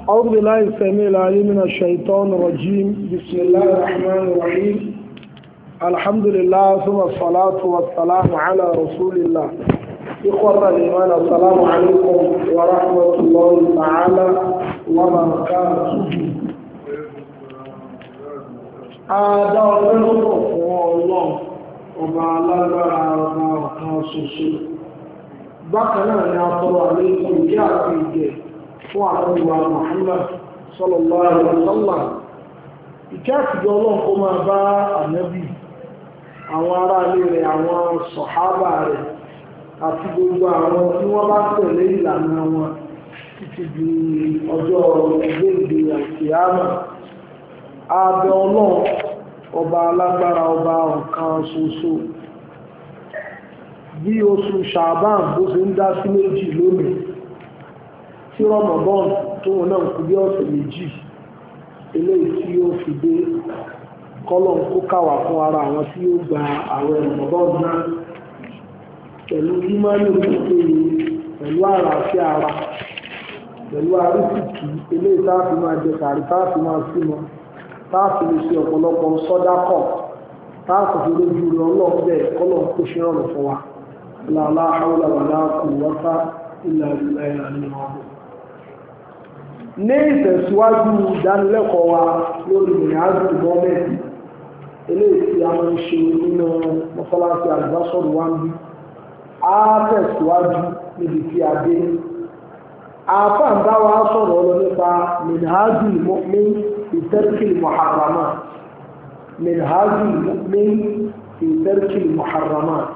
أعوذ بالله السميع العليم من الشيطان الرجيم. بسم الله الرحمن الرحيم. الحمد لله ثم الصلاة والسلام على رسول الله. إخوة الإيمان السلام عليكم ورحمة الله تعالى وبركاته. Adá ọpẹ́ lọ́pọ̀ fún Ọlọ́run, ọba alágbára ọba ọ̀kan ṣoṣo. Bákan náà ni a tọrọ àlékún ìkẹ́ àti ìgẹ̀ fún àlọ́wà Muhammad sallallahu alaihi wasallam. Ìkẹ́ àtìgẹ́ Ọlọ́run kó máa bá ànábì, àwọn ará ilé rẹ̀, àwọn sọ̀hábà rẹ̀, àti gbogbo àwọn tí wọ́n bá tẹ̀lé ìlànà wọn títí di ọjọ́ ìgbéǹde àkíyámà. Abẹ Ọlọ́run ọba alágbára ọba ọ̀kan ṣoṣo, bí oṣù Ṣàbán bó ṣe ń dá sí méjì lónìí, tí Ramadan tó wọn náà kú bí ọ̀sẹ̀ méjì eléyìí tí ó fi dé, kọ́lọ̀n kó káwà fún ara àwọn tí ó gba àwẹ̀ Ramadan náà pẹ̀lú ìmánì òkúté, pẹ̀lú àlàáfíà ara, pẹ̀lú àrísìkí eléyìí táàfì máa jẹ tàrí táàfì máa símọ, táàfì lè ṣe ọ̀pọ̀lọpọ̀ sọ́dákọ̀, táàfì fi lójú rẹ̀ ọlọ́ọ̀bẹ̀ kọ́lọ̀n kó ṣe rọrùn fún wa. La hawla wala quwwata illa billahi al-ali. Ní ìtẹ̀síwájú ìdánilẹ́kọ̀ọ́ wa lórí ìrìnàjò gọ́ọ̀mẹ̀ntì eléyìí tí a máa ń ṣe nínú mọ́sálásí àlùbásọ̀rọ̀ wa ń bí, a tẹ̀síwájú níbi tí a dé. Àáfàá ń bá wa sọ̀rọ̀ lọ nípa minhajul mu'min fi tarkil muharramat. Minhajul mu'min fi tarkil muharramat.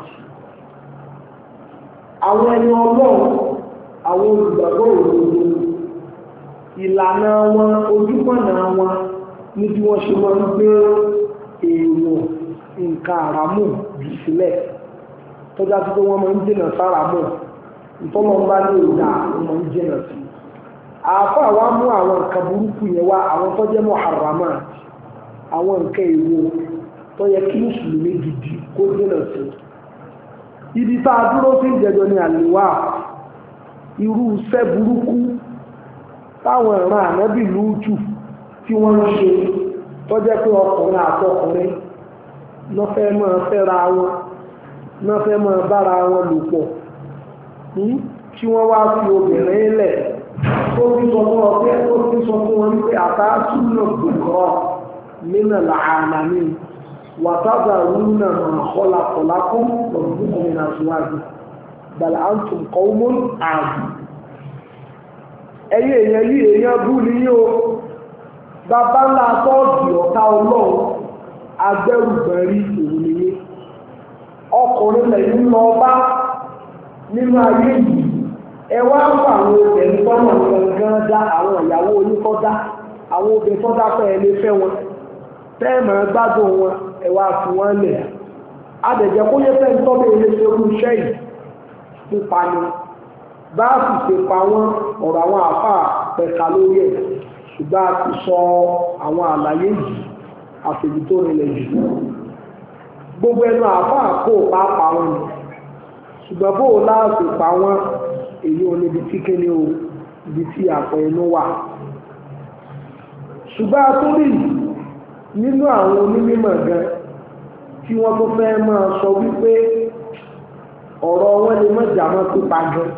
Àwọn ẹni Ọlọ́run, àwọn olùgbàgbọ́ òdodo, ìlànà wọn, ojúpọ̀nà wọn ní bí wọ́n ṣe máa ń gbé èèwọ̀ nǹkan àràmù jù sílẹ̀, tọ́já sí pé wọ́n máa ń jìnà sáràmù, ìtọ́lọ́ ń bá ní ìdá wọ́n máa ń jìnà sí. Àáfà wa mú àwọn nǹkan burúkú yẹn wá, àwọn tó jẹ́ muharramat, àwọn nǹkan èèwọ̀ tó yẹ kí mùsùlùmí gidi kó jìnà sí. Ibi tá a dúró sí ìjẹjọ ni àlèwà, irú iṣẹ́ burúkú táwọn ìran ànábì Lúùtù tí wọ́n ń ṣe, tó jẹ́ pé ọkùnrin àtọkùnrin ló fẹ́ máa fẹ́ra wọn, ló fẹ́ máa bára wọn lò pọ̀, tí wọ́n wá fi obìnrin lẹ̀, tó fi sọ fún ọpẹ́, tó fi sọ fún wọn pé àtàásùnà gbùkọ́ nínú làálàmì وتذرون ما خلق لكم ربكم من أزواجكم بل أنتم قوم عادون. Ẹ̀yin èèyàn yìí èèyàn bú ni yín o, bàbá ńlá tọ́ọ̀dì ọ̀tá Ọlọ́run, agbẹ́rùgbẹ̀rí òun ni yín. Ọkùnrin lẹ́yìn lọ bá nínú ayé yìí, ẹ wá ń fa àwọn obìnrin tọ́nà gangan dá, àwọn ìyàwó oníkọ́ dá, àwọn obìnrin tọ́ dá fẹ́ ẹ lè fẹ́ wọn, tẹ́ẹ̀mọ̀ gbádùn wọn, ẹwà fún wọn lẹ̀. Adẹ̀jẹ̀ kó yẹ fẹ́ ń tọ́ bẹ́ẹ̀ lè ṣe irú iṣẹ́ yìí pípa ni, bá a sì ṣe pa wọn ọ̀rọ̀ àwọn àáfàá pẹ̀ka lórí ẹ̀, ṣùgbọ́n a ti sọ àwọn àlàyé yìí àfẹ̀jù tó rinlẹ̀ jù. Gbogbo ẹnu àáfàá kò pa wọn ni, ṣùgbọ́n bó o láàṣì pa wọn, èyí ò níbi tí kéde o, ibi tí àpọ̀ inú wà. Ṣùgbọ́n a tó rí nínú àwọn onímọ̀ gan tí wọ́n tó fẹ́ máa sọ wípé ọ̀rọ̀ wọn lè mọ́ jàmọ́ tó pa gan,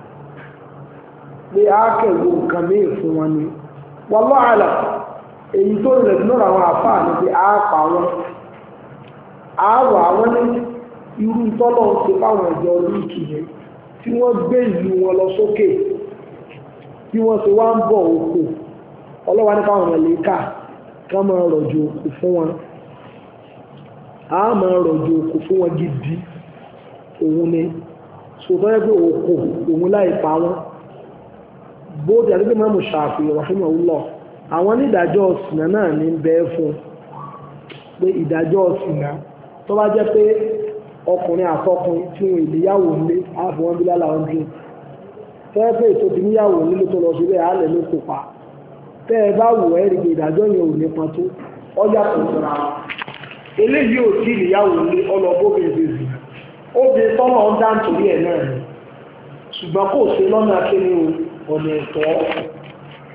pé a kẹ̀wò nǹkan míì fún wọn ni. Wallahu a'lam, èyí tó rẹ̀ nínú àwọn àfáà ni pé a pa wọn, a rọ̀ àwọn ní irú tọ́lọ̀ ń ṣe fáwọn ìjọ Lúùtù yẹn tí wọ́n gbé ìlú wọn lọ sókè, tí wọ́n ṣe wá ń bọ̀ òkò, Ọlọ́wà ní fáwọn màláíkà ká máa rọ̀jò òkú fún wọn, a máa rọ̀jò òkú fún wọn gidi, òun ni sọ̀tọ́ yẹ́ pé òkú òun láì pa wọn. Bóòdì àti Imam Shafi'i rahimahullah, àwọn ní ìdájọ́ ọ̀sìnà náà ní bẹ́ẹ̀ fún pé ìdájọ́ ọ̀sìnà tó bá jẹ́ pé ọkùnrin àtọkùnrin tí wọn ìléyàwó nílé ààbò wọn bí lálà wọn dùn, fẹ́ẹ́ pé ètò ti níyàwó nílé tó lọ síbẹ̀ àálẹ̀ ló kópa, tẹ́ ẹ bá wù ẹ́ rí pé ìdájọ́ yẹn ò nípa tó ọjà tó sọ̀rọ̀ àwọn eléyìí ò tí ìyàwó ní ọlọ́gbọ́gbẹ̀ ìbèzì obìnrin tọ́lọ̀ ń dá nítorí ẹ̀ náà ni, ṣùgbọ́n kò ṣe lọ́nà akéwì ọ̀nà ẹ̀tọ́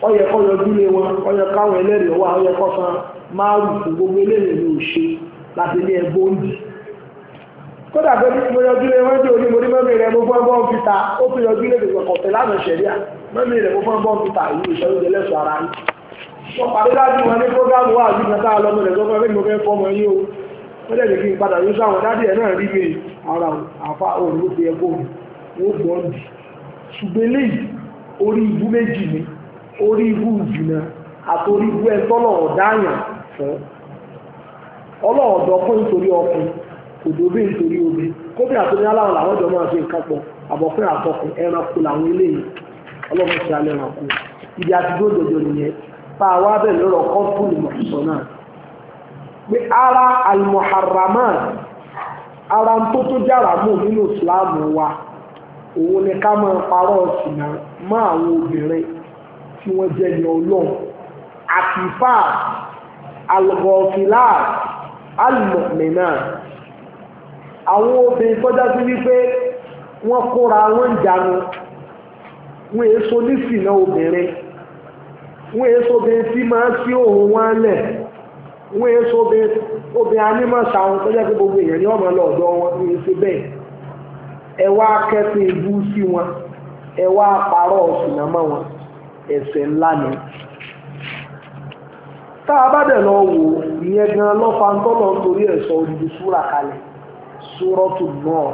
ọyẹ kọ́ yọjú lé wọn ọyẹ káwọn ẹlẹ́rìí wà ọyẹ kọ́ san márùn fún gbogbo eléyìí ní òṣè láti ní ẹgbẹ́ oúnjẹ kódà pé mo yọjú lé wọn jẹ́ òní mo ní mọ́mí rẹ̀ mo fọ́n bọ́ọ̀ fìtà ó tún yọjú lé kọ̀ọ̀tẹ̀ lánàá ṣẹ̀ríà mọ́mí rẹ̀ mo fọ́n bọ́ọ̀ fìtà ìlú ìṣẹ́lú jẹ́lẹ́sọ ara yìí wọ́n pàdé láti wọn ní prógámù wà sí kẹta lọ́mọ rẹ̀ tó fẹ́ mo fẹ́ fọ́mọ yìí o wọ́n dẹ̀ kí n padà yóò sáwọn dádì ẹ̀ náà rí mi ara àfa òun ló fi ẹkọ́ wọn gbọ́n dì ṣùgbọ́n eléyìí orí ibú méjì ni orí ibú ìjìnà àtorí ibú ẹ tọ́lọ̀ ọ̀dáyàn fún ọlọ́ọ̀dọ́ fún nítorí ọkùn òdòbí nítorí omi kóbi àtúnyá láwọn làwọn jọ máa fi nǹkan pọ̀ àbọ̀fún àtọkùn ẹranko làwọn eléyìí ọlọ́mọ ti alẹ́ ẹranko ibi àti gbódòdó nìyẹn tá a wá bẹ̀ lọ́rọ̀ kọ́ńtùlù mọ̀sọ̀ náà pé ara almuharraman ara tó tó jára mú nínú ìsìláàmù wa òun ni ká máa parọ́ ọ̀sìnà mọ́ àwọn obìnrin tí wọ́n jẹ́ ní ọlọ́run àtìfà algọ́fìlà almọ̀mìnà àwọn obìnrin tọ́já sí wípé wọ́n kóra wọn jánu wọ́n èso nísìnà obìnrin wọ́n èso obìnrin tí máa sí òun wọn lẹ̀ wọ́n èso obìnrin anímọ̀ṣà wọn tọ́já sí gbogbo èèyàn ní ọmọ lọ́dọ̀ wọn ní èso bẹ́ẹ̀ ẹ wá kẹ́sìn ibú sí wọn ẹ wá parọ́ ọ̀sìnà mọ́ wọn ẹ̀ṣẹ̀ ńlá ni tá a bá dẹ̀ lọ wò ìyẹn gan lọ́fà ń tọ́lọ̀ nítorí ẹ̀sọ́ odidi súrà kalẹ̀ súrọ́tù náà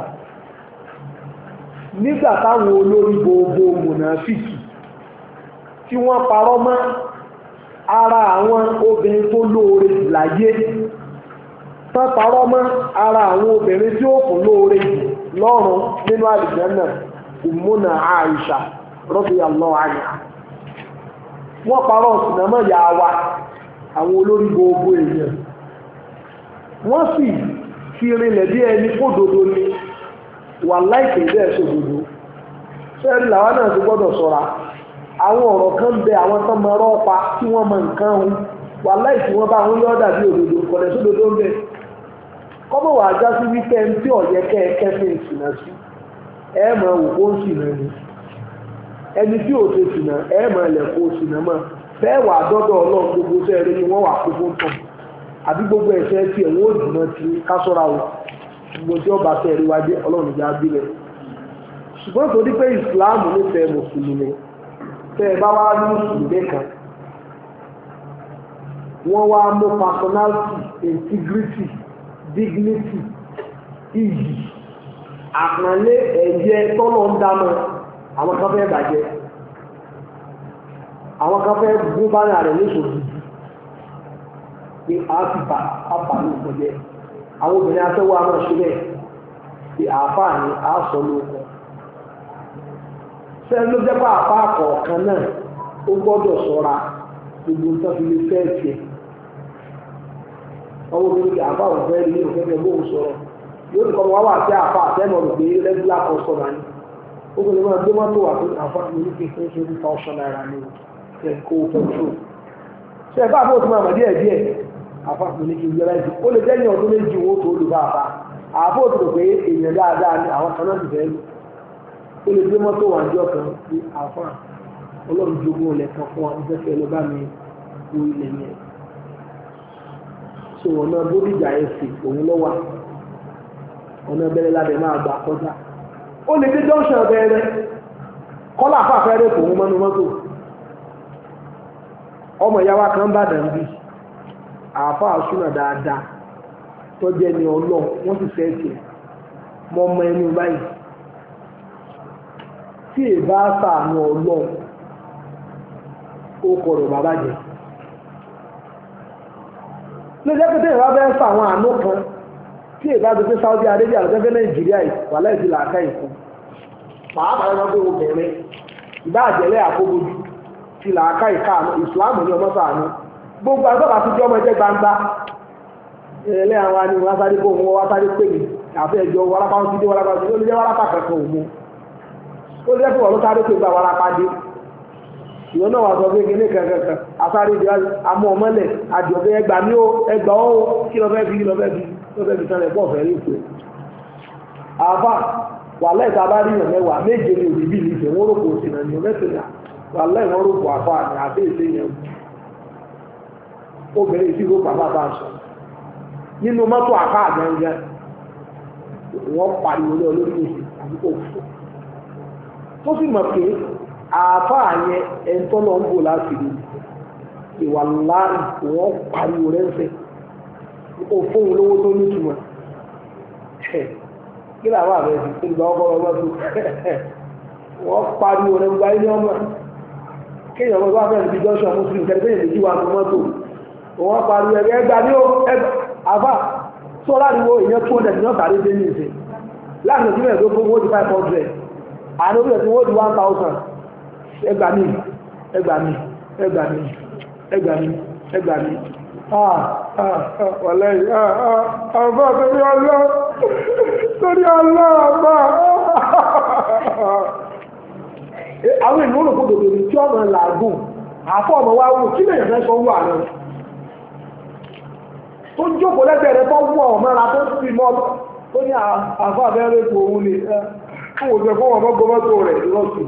nígbà táwọn olórí gbogbo mùnàfíkì tí wọ́n parọ́ mọ́ ara àwọn obìnrin tó lóore láyé tán parọ́ mọ́ ara àwọn obìnrin tí ó kún lóore jù lọ́run nínú àlùjánnà Ummuna Aisha radiyallahu anha wọ́n parọ́ sinamá yà wá àwọn olórí gbogbo èèyàn wọ́n sì fi rinlẹ̀ bí ẹni kódodo ni wà láìpẹ́ bẹ́ẹ̀ sódodo sẹ́ẹ̀rì làwọn náà ti gbọ́dọ̀ ṣọ́ra àwọn ọ̀rọ̀ kan bẹ àwọn tó mọ ọ̀rọ̀ pa tí wọ́n mọ nǹkan hun wà láìpẹ́ wọn bá wọn yọ́ dàbí òdodo kọ̀dẹ̀ sódodo ń bẹ kọ́mọ̀ wà já sí wíkẹ́ndì tí ọ̀yẹ́ kẹ́ẹ̀kẹ́ fún ìsìnà sí ẹ̀ẹ̀mọ̀ òkú ń sìnà ni ẹni tí ò ṣe sìnà ẹ̀ẹ̀mọ̀ ẹ̀lẹ̀kọ́ sìnà mọ́ bẹ́ẹ̀ wà dọ́dọ̀ ọlọ́run gbogbo sẹ́ẹ̀rẹ́ ni wọ́n wà kó fún tán àbí gbogbo ẹ̀ṣẹ̀ tí ẹ̀wọ̀n ò dùnà ti kásọ́ra wọ gbogbo tí ọba sẹ́ẹ̀rẹ́ wá dé ọlọ́run ìjà bílẹ̀ ṣùgbọ́n torí pé ìsìláàmù nífẹ̀ẹ́ mùsùlùmí tẹ́ ẹ bá wá ní mùsùlùmí kan wọ́n wá mú personality integrity dignity iyì àpọ́nlé ẹ̀yẹ tọ́lọ̀ ń dáná àwọn kan fẹ́ bàjẹ́ àwọn kan fẹ́ gún báyà rẹ̀ léṣòdì pé a ti bà á bà ní ìpọ̀jẹ́ àwọn obìnrin afẹ́wọ́ a máa ṣe bẹ́ẹ̀ pé àáfàá ni a sọ lóko sẹ́ni ló jẹ́ pé àáfàá kọ̀ọ̀kan náà ó gbọ́dọ̀ ṣọ́ra gbogbo nǹkan fi lè fẹ́ tiẹ̀ ọwọ́ obìnrin kì àáfàá òun fẹ́ rí ní òfẹ́fẹ́ bóun sọ̀rọ̀ yóò ti kọ́ wá wà sí àáfàá àtẹ́nà ọ̀rọ̀ pé rẹ́gúlà kọ́sọ̀mà ni ó kò lè máa gbé mọ́tò wà fún àáfàá mi ní kí n fún $20,000 ní ẹ̀kọ́ pẹ̀trol ṣe ẹ̀fà àbó tí máa mọ̀ díẹ̀ díẹ̀ àáfàá mi ní kí n yẹra ẹ̀sìn ó lè jẹ́ ní ọdún méjì owó tó lù bá àáfàá àáfàá òtún pé èèyàn dáadáa ni àwọn kan náà ti fẹ́ lù ó lè gbé mọ́tò wà ní ọkàn sí àáfàá ọlọ́run jogún ọ̀lẹ̀ kan fún wa ìfẹ́fẹ́ ló bá mi wo ilẹ̀ yẹn so ọ̀nà bódìjà ẹ̀sìn òun lọ́wọ́ ọ̀nà bẹ̀rẹ̀ lábẹ́ máa gbà kọjá ó lè dé junction bẹ̀rẹ̀ kọ́lá àfàfẹ́rẹ́ kò mú mọ́nú mọ́tò ọmọ ìyáwá kan bá dàn bí àáfàá súnà dáadáa tó jẹ́ ní ọlọ́run wọ́n sì fẹ́ tiẹ̀ mọ́ ọmọ ẹni báyìí tí èbá sàánú ọlọ́run ó kọ̀rọ̀ bàbá jẹ́ lójẹ́ pé tẹ́yìn wá bẹ́ẹ̀ fà àwọn àánú kan tí èbá tó pé Saudi Arabia àlọ́jọ́fẹ́ Nàìjíríà wà láìsí làákà ìfún pàápàá lọ́wọ́ pé obìnrin ìbá àjẹ́lẹ̀ àkóbójú ti làákà ìka ìsìláàmù ní ọmọ sàánú gbogbo agbábà tó jẹ́ ọmọ ẹjẹ́ gbangba ẹlẹ́ àwọn ni wọ́n sáré kó wọn wá sáré pè mí àfẹ́ ẹjọ́ wárápá ń sídé wárápá sí ó lè jẹ́ wárápá kankan òun ó lè jẹ́ pé wọ́n ló sáré pé gba wárápá dé ìwọ náà wà sọ pé kíní kankan asáré ìdí amú ọmọlẹ̀ àjọ̀bẹ ẹgbà mí ó ẹgbà ó kí lọ fẹ́ fi tán ẹ̀pọ̀ fẹ́ rí ìpè àbá wà lẹ́ẹ̀ta bá rí ìyàn mẹ́wàá méje ní òbí bíi ìfẹ́ wọ́n rò kò sí náà ní ọmọ ẹ̀sìn wà lẹ́yìn wọn rògbò àfa ní àbẹ́ ìṣe yẹn obìnrin ìṣirò bàbá bá ń sọ nínú mọ́tò àfa àgbẹ̀ngẹ́ wọ́n pariwo lé olórí ìṣe àdúgbò fún tó sì mọ̀ pé àfa yẹn ẹ̀ńtọ́ lọ ń bò láti rí ìwà láàrín wọ́n pariwo rẹ̀ ń fẹ́ ó fóun lówó tó ní ìtumọ̀ kí làwọn àbẹ̀ ti tó gba ọkọ̀ ọgbọ́n tó wọ́n pariwo rẹ̀ gba ilé ọmọ kéèyàn ọmọ bá fẹ́ẹ̀ ti jọ́sọ̀ muslim kẹ́lẹ́ méjì wà ní mọ́tò wọ́n pariwo ẹ̀rẹ́ ẹgbà ní ó àfà tó láriwo èèyàn 200 ní ọ̀tàrí dé ní ìsìn láti ọ̀tí mẹ́rin tó fún wọ́n di 500 àní ó bẹ̀rẹ̀ tí wọ́n di 1000 ẹgbà ní ẹgbà ní ẹgbà ní ẹgbà ní ẹgbà ní wọ̀lẹ́ àbá torí ọlọ́ àbá àwọn ènìyàn olùkó dòdò ní tí ọmọ làágùn àfọ́ ọmọ wá wù kí lèyàn fẹ́ sọ wù àná tó jókòó lẹ́gbẹ̀ẹ́ rẹ tó wù ọmọ ra tó sì mọ́ tó ní àfọ́ abẹ́rẹ́ kò òun lè fún òṣèlú fún ọmọ gbọmọ́tò rẹ̀ lọ́sùn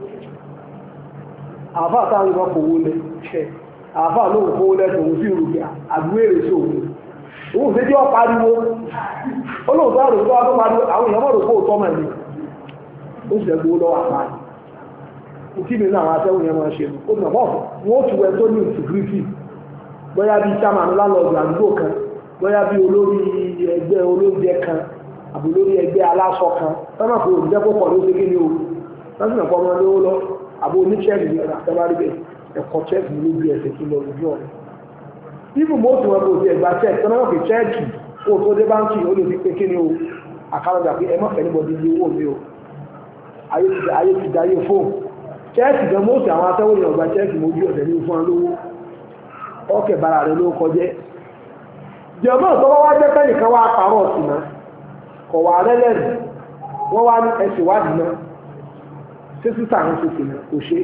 àfọ́ àtàwọn ìmọ̀ kò wọlé àfà lóhùn kó lẹ́tọ̀ òun sí ìrùgbà àdúwèrè sí òun òun sí tí ó pariwo olóòtú àrùn tó wá tó pariwo àwọn èèyàn mọ̀rọ̀ kó tọ́ mọ̀ ní ó sì ẹgbẹ́ lọ́wọ́ àpáyé kí ni àwọn atẹ́wò yẹn máa ṣe ó nà bọ́ wọ́n tù ẹ tó ní integrity bóyá bí chairman lálọ́ọ̀dù àdúgbò kan bóyá bí olórí ẹgbẹ́ olóúnjẹ kan àbò lórí ẹgbẹ́ aláṣọ kan tọ́nà kò jẹ́ kó pọ̀ ló ṣe kí ni o lọ́sìn ọ̀pọ̀ ọmọ lówó lọ àbò oníṣẹ́ẹ̀lì ní àtẹ́bárí bẹ́ẹ̀ ẹ̀kọ́ chẹ́ẹ̀kì ló bí ẹsẹ̀ kí lọ ojú ọ̀rẹ́ ibù mọ́tò wọn kò ti ẹ̀gbà chẹ́ẹ̀kì tọ́nà kò chẹ́ẹ̀kì kó tó dé báńkì ó lè fi pé kí ni o àkàrọ̀jà pé ẹ má fẹ́ níbọ̀dé ní owó mi o ayé ti dayé fóònù chẹ́ẹ̀kì gan mọ́tò àwọn atẹ́wò yẹn ọ̀gbà chẹ́ẹ̀kì mojú ọ̀sẹ̀ ní fún alówó ọkẹ̀ bára rẹ̀ ló kọjẹ́ jọmọ́ tó wá jẹ́ pẹ́ nìkan wá parọ́ ọ̀sìn náà kọ̀ wà rẹ́lẹ́rì wọ́n wá ní ẹsẹ̀ wádìí náà ṣé sísà ń ṣe sì náà kò ṣe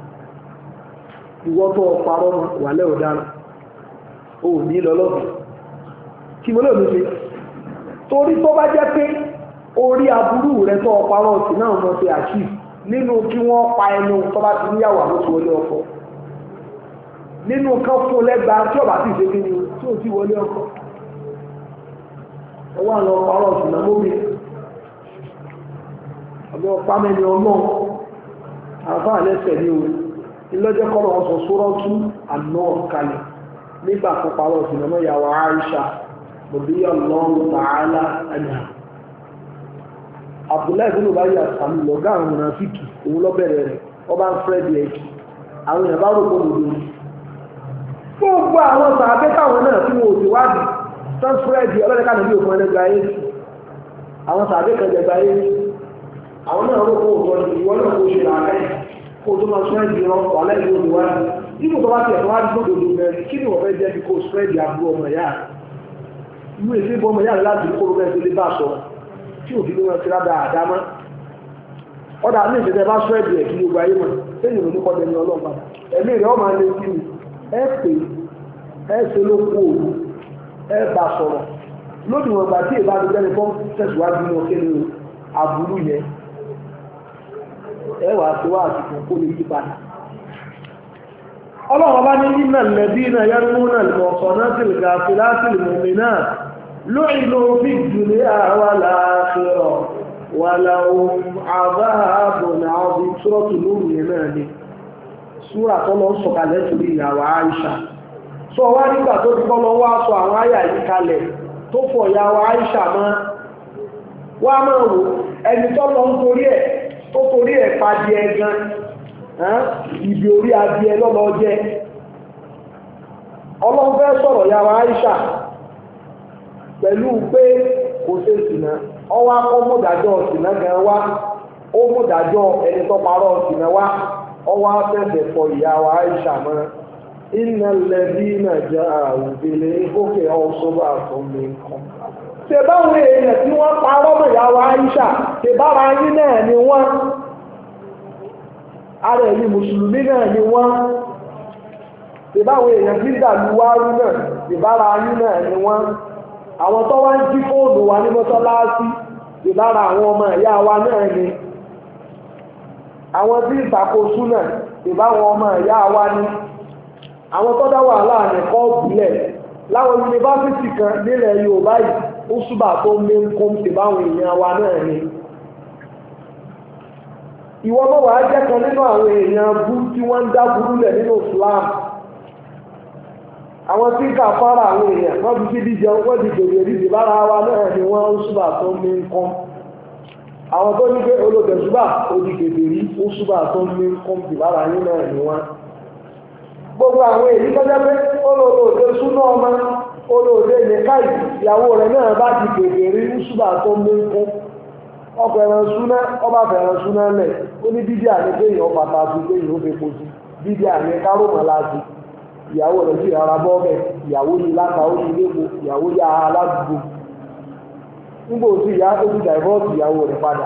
ìwọ́ tó parọ́ wà lẹ́ ọ̀daràn ó ní lọ́lọ́bì kí mo lóòrùn ṣe torí tó bá jẹ́ pé orí aburú rẹ̀ tó parọ́ ọ̀sìn náà mọ́ sí àṣì nínú kí wọ́n pa ẹnu tó bá ti níyàwó àlóṣù wọlé ọkọ nínú kan fún lẹ́gba tí ọba ti ṣe kí ni tí ò ti wọlé ọkọ ọwọ́ àlọ́ parọ́ ọ̀sìn náà lómi ọ̀bẹ ọ̀pá mẹ́ni ọmọ àfáà lẹ́sẹ̀ ní òun ilọ́jẹ́ kọ́rọ̀ ọ̀sọ̀ sórọ́tú àná kalẹ̀ nígbà tó parọ́ sí ọmọ ìyàwó Aisha radiyallahu ta'ala anha Abdullahi ibn Ubay àsàmì lọ́gá àwọn mùnáfíkì òun lọ́bẹ̀rẹ̀ rẹ̀ ọba ń fẹ́ẹ̀dì ẹ̀kì àwọn èèyàn bá rò pọ̀ lòdò ní gbogbo àwọn sàbẹ́ táwọn náà tí wọn ò sì wádìí tán fẹ́ẹ̀dì ọlọ́dẹ́ká nàbí òfin ẹlẹ́gbà ayé àwọn sàbẹ́ kan jẹgbà ayé àwọn náà rò pọ̀ òtọ́ ìwọ́n náà kò ṣe làákẹ́ kó tó máa spread the wrong wà lẹ́yìn òní wá nínú tó bá ti ẹ̀tọ́ wá dúró dòdò mẹ́rin kí ni wọ́n fẹ́ jẹ́ bí kó spread the àbúrò ọmọ ìyá inú èsì ìbọn ọmọ ìyá rẹ̀ láti kó lómẹ́ tó lé bá sọ tí òfin ló wọn ti rádà àdámá ọ̀dà ní ìṣẹ̀lẹ̀ bá spread the kí gbogbo ayé mọ̀ lẹ́yìn òní kọ́ dẹni ọlọ́pàá ẹ̀mí rẹ̀ ọmọ alẹ́ sí mi ẹ pè ẹ ṣe ló kú òru ẹ bá sọ̀rọ̀ lónìí wọn gbà tí ìbáraẹni jẹ́ni fọ́n tẹ̀síwájú ní ọkẹ́ ní àbúrú yẹn ẹwà tí wá àsìkò kó lè yí padà ọlọ́run bá ní iná lẹ́bí náà yá mú náà lọ́sọ̀ náà sì ga fi láti lèmọ̀mí náà lóyìn ló fi jùlé àwà láàfihàn wà láhùn àbáàbò náà bí túrọ́tù lóòrùn náà ni súrà tó lọ sọ̀kalẹ̀ torí ìyàwó Aisha sọ wá nígbà tó ti kọ́ lọ wá sọ àwọn àyà yìí kalẹ̀ tó fọ̀ ìyàwó Aisha mọ́ wá máa wò ẹni tó lọ ń torí ẹ̀ tó torí ẹ̀ padì ẹgan ibi orí adìẹ lọ́lọ́ jẹ́ ọlọ́run fẹ́ sọ̀rọ̀ yàwó Aisha pẹ̀lú pé kò ṣe sìnà ọwọ́ akọ́ múdàjọ́ sìnà gan wá ó múdàjọ́ ẹni tó parọ́ sìnà wá ọwọ́ afẹ́fẹ́ fọ ìyàwó Aisha mọ́ iná lẹ́bí náà jẹ́ àwùjẹlẹ̀ ìfókè ọ̀ṣọ́bà fún mi kan ṣèbáwọn èèyàn tí wọ́n parọ́ mọ́ ìyàwó Aisha ṣèbára yín náà ni wọ́n ara ẹ̀yí mùsùlùmí náà ni wọ́n ṣèbáwọn èèyàn tí dàlú wárú náà ṣèbára yín náà ni wọ́n àwọn tó wá ń jí fóònù wa ní mọ́sálásí ṣèbára àwọn ọmọ ìyá wa náà ni àwọn tí ìtàkó súnà ìbáwọn ọmọ ìyá wa ní àwọn tó dá wàhálà nìkan bílẹ̀ láwọn yunifásitì kan nílẹ̀ Yorùbá yìí ó súbà tó ń lé ń kó ìbáwọn èèyàn wa náà ni ìwọ mọ́ wàá jẹ́ kan nínú àwọn èèyàn bú tí wọ́n ń dá burú lẹ̀ nínú Islam àwọn tí kà fara àwọn èèyàn wọ́n fi sí díjẹ wọ́n ti gbèrè rí ìbára wa náà ni wọ́n ń súbà tó ń lé ń kọ́ àwọn tó ní pé olóògbẹ̀súbà odi kèfèrí ó súbà tó ń lé ń kọ́ ìbára yín náà ni wọ́n gbogbo àwọn èyí tó jẹ́ pé olóògbé súná ọmọ olóògbé nìkáì ìyàwó rẹ̀ náà bá ti kèfèrí ó súbà tó ń lé ń kọ́ ọkọ̀ ẹran súná ọba fẹ̀ràn súná lẹ̀ ó ní bíbí àní pé èèyàn pàtàkì pé èèyàn ó fi posi bíbí àní kárọ̀mọ̀ láti ìyàwó rẹ̀ sí ara bọ́ọ̀bẹ̀ ìyàwó ní láta ó ní lépo ìyàwó yá aládùúgbò nígbà òsì ìyá ó ti dàìvọ́ọ̀sì ìyàwó rẹ̀ padà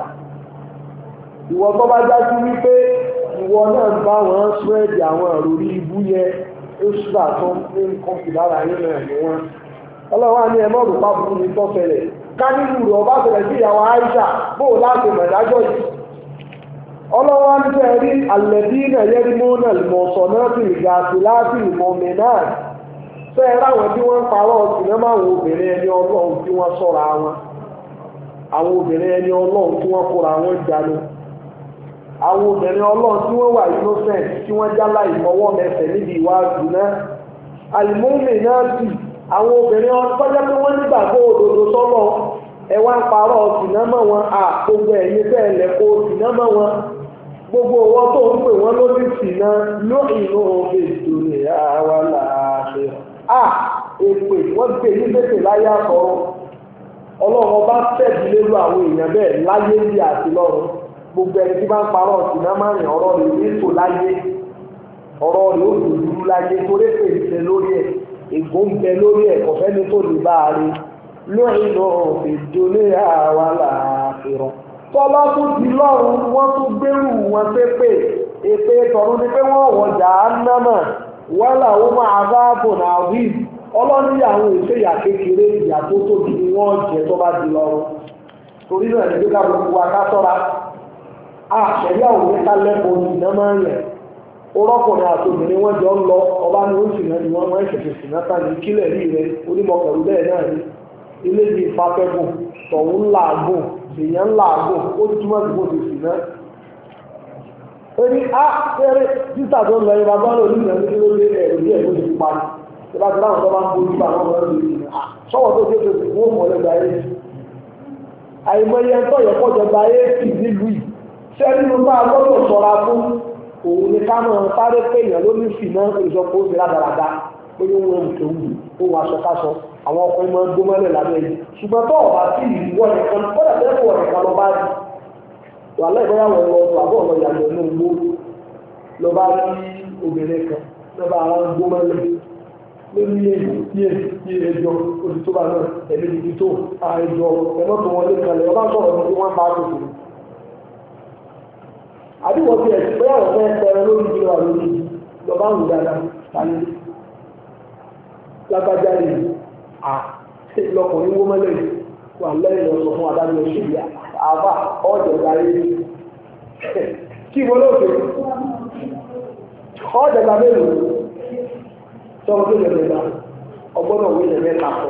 ìwọ tó bá já sí wípé ìwọ náà ń bá wọn spread àwọn àròrí ibú yẹ ó ṣùgbà tó ń kọ́ńtì lára yín náà ní wọn ọlọ́wọ́ á ní ẹ mọ́ọ̀rù pápú ní tọ́fẹ̀lẹ̀ ká nínú rẹ̀ ọba bẹ̀rẹ̀ sí ìyàwó Aisha bóò láti mẹ̀dájọ́ yìí ọlọ́wọ́ ń tẹ́ rí alẹ́dínà yẹ́rìmọ́nà lùmọ̀ọ̀sọ̀ náà sì rí gàásì láti ìmọ̀ọ̀mẹ̀ náà fẹ́ ráwọn tí wọ́n ń parọ́ sinimá àwọn obìnrin ẹni ọlọ́run tí wọ́n sọ́ra wọn àwọn obìnrin ẹni ọlọ́run tí wọ́n kóra wọn jánu àwọn obìnrin ọlọ́run tí wọ́n wà innocent tí wọ́n jálá ìfọwọ́ mẹsẹ̀ níbi ìwà àdùnná àlùmọ́ọ̀mẹ̀ náà sì àwọn obìnrin ọjọ́ pé wọ́n nígbàgbọ́ òdodo sọ́lọ́ ẹ wá ń parọ́ sinimá wọn gbogbo ẹ̀yin bẹ́ẹ̀ lẹ́kọ́ sinimá wọn gbogbo owó tó ń pè wọ́n ló ti sì náà lóyìn òfin ìdòrè àwa làásì èpè wọ́n gbé ní bẹ́sẹ̀ láyé àtọ̀rọ̀ ọlọ́run ọba tẹ̀sí lérú àwọn èèyàn bẹ́ẹ̀ láyé bí àti lọ́run gbogbo ẹni tí bá ń parọ́ sinimá rìn ọ̀rọ̀ rẹ̀ ní ètò láyé ọ̀rọ̀ rẹ̀ ó dòdúrú láyé torí pé ìṣe lórí ẹ̀ ègbó ń bẹ lórí ẹ̀ kọ̀fẹ́ ní tó lè bá a rí lóyìn òfin ìdòrè àwa làásì rọ̀ tọ́lá tó di lọ́rùn wọ́n tún gbérù wọn pépè èpè tọ̀run ni pé wọ́n wọ̀jà ánámà wọ́n làwọn máa bá bò náà wí ọlọ́ní àwọn ìṣèyà kékeré ìyà tó tóbi ni wọ́n jẹ tó bá di lọ́rùn torí náà ní gbégbá gbogbo wa ká tọ́ra àṣẹyà òwe ká lẹ́kọ̀ọ́ ní iná máa ń yẹ orọ́kùnrin àti obìnrin wọn jọ ń lọ ọba ní oṣù náà ni wọ́n máa ń ṣẹ̀ṣẹ̀ sí náà tani kílẹ̀ rí rẹ onímọ̀kẹ̀rù bẹ́ẹ̀ náà ní ilé ní ìfafẹ́gùn tọ̀hún làágùn èèyàn làágùn ó ti túmọ̀ sí bó ti sì náà ó ní fẹ́rẹ́ títà tó ń lọ yẹn bàbá lò ní ìrìn àti lórí ẹ̀rọ díẹ̀ tó ti parí tí bá ti láwọn tó bá ń bójú bá wọn lọ́wọ́ lórí sọ́wọ́ tó ṣe fèsì fún òmò lẹ́gbà ayé àìmọye ẹ̀tọ́ yẹ kọjọba ayé sì nílùú yìí ṣé nínú bá a gbọ́dọ̀ ṣọ́ra fún òun ni ká máa sáré pé èèyàn ló ní fì náà ìjọpọ̀ ó ti rádaràda pé ó wọn òkè wù ó wọn aṣọkáṣọ àwọn ọkùnrin máa ń gbómọ́lẹ̀ lábẹ́ yìí ṣùgbọ́n tó ọ̀bá sí ìwọ nìkan kọ́dà tẹ́lẹ̀ wọ̀ nìkan lọ bá rí wà lẹ́gbẹ̀ẹ́ àwọn ọmọ àbọ̀ ọmọ ìyàgbẹ́ ní ogbó lọ bá rí obìnrin kan lọ bá àwọn gbómọ́lẹ̀ lórí iye ẹjọ́ oṣù tó bá náà ẹ̀mí ibi tó àìjọ ẹ̀mọ́ tó wọlé kalẹ̀ ọba sọ̀rọ̀ ní tí wọ́n bá tó kù. àdúgbò tí ẹ̀sìn pé àwọn fẹ́ pẹrẹ lórí ìdílé wa lórí lọ bá ń wù dáadáa tani lágbájá rè lọkùnrin wó mọ́lẹ̀ wà lẹ́yìn lọ sọ fún adájọ́ ìṣèlú àbá ọ̀jọ̀gbà ayé kí wọ́n lóòkè ọ̀jọ̀gbà mélòó sọ́wọ́n tó lè bá ọgbọ́nà òwe lè mẹ́ta pọ̀.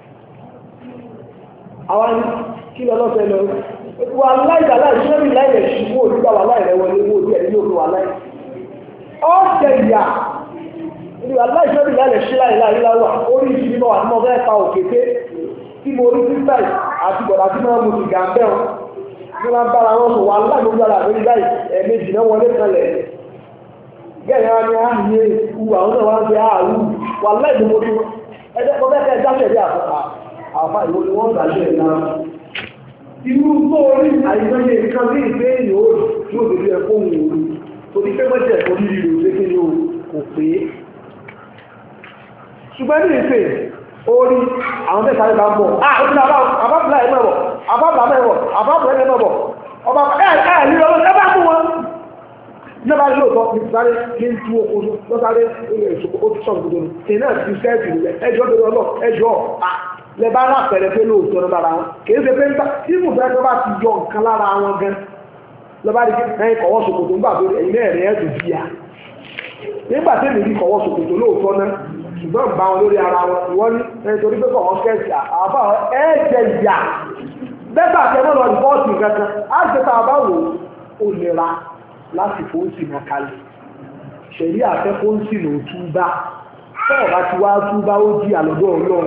àwọn kí lọ lọ́sẹ̀ lọ wà láìka láì sọ́rí láìrẹ̀ ṣubú òdúgbà wà láìrẹ̀ wọlé owó ojú ẹ̀ ní òkú wà láì. ọ̀sẹ̀ ìyà wà láì sọ́rí láìrẹ̀ ṣí láìláì láwà orí ìṣubú náà àti mọ́ fẹ́ pa òkété tí mo rí sísàì àti bọ̀dà tí máa mú ìgà bẹ́ẹ̀ ní wọ́n bára wọn sọ wà láì lójú ara àbẹ́rí láì ẹ̀ẹ̀mejì náà wọlé kanlẹ̀ gẹ́gẹ́ ni a ní ewu àwọn náà wá ń fi àárú wà láìpẹ́ mo dúró ẹjẹ́ kọ́ bẹ́ẹ̀ jáfẹ́ bí àfà ìwò ni wọ́n gbà lé ẹ̀nà irú tó orí àìsànyẹ nǹkan bí ìgbé èèyàn ó yóò lè rí ẹ̀kọ́ òun òru torí pé mọ́jẹ̀ ẹ̀kọ́ lírí rò pé kí ni o kò pé ṣùgbọ́n ní ìfẹ́ orí àwọn tẹ́ta rẹ̀ bá ń bọ̀ àbábùlá ẹ̀ mẹ́bọ̀ àbábùlá ẹ̀ mẹ́bọ̀ ọba ẹ̀ ní ọlọ́ ẹ bá mú wọn nígbà tí lóòótọ́ ní sáré kí n tú oko lọ́sáré ó ti sọ̀rọ̀ gbogbo ní náà ti sẹ́ẹ̀tì rẹ̀ ẹjọ́ tó lọ ẹjọ́ lẹ bá rà pẹ̀rẹ̀ pé lóòótọ́ ní lára wọn kì í ṣe pé tí mo fẹ́ tó bá ti yọ nǹkan lára wọn gan lọ́ba rí kẹ́kẹ́ kọ̀wọ́ ṣòkòtò nígbà tó ẹ̀yìn mẹ́rin ẹ̀ tó bí ya nígbà tí èmi rí kọ̀wọ́ ṣòkòtò lóòótọ́ náà ṣùgbọ́n bá wọn lórí ara wọn ìwọ́n ní nítorí pé kọ̀wọ́ kẹ́sì àbá ẹ̀ẹ́jẹ̀ ìyà bẹ́ẹ̀ àti ẹ̀mọ́ lọ rìpọ́ọ̀tì kankan á ṣe tá a bá wò ó nira láti fòósì náà kalẹ̀ ṣẹ̀rí àfẹ́ fòósì náà túbá tọ́ọ̀ bá ti wá túbá ó jí àlọ́dọ̀ ọlọ́run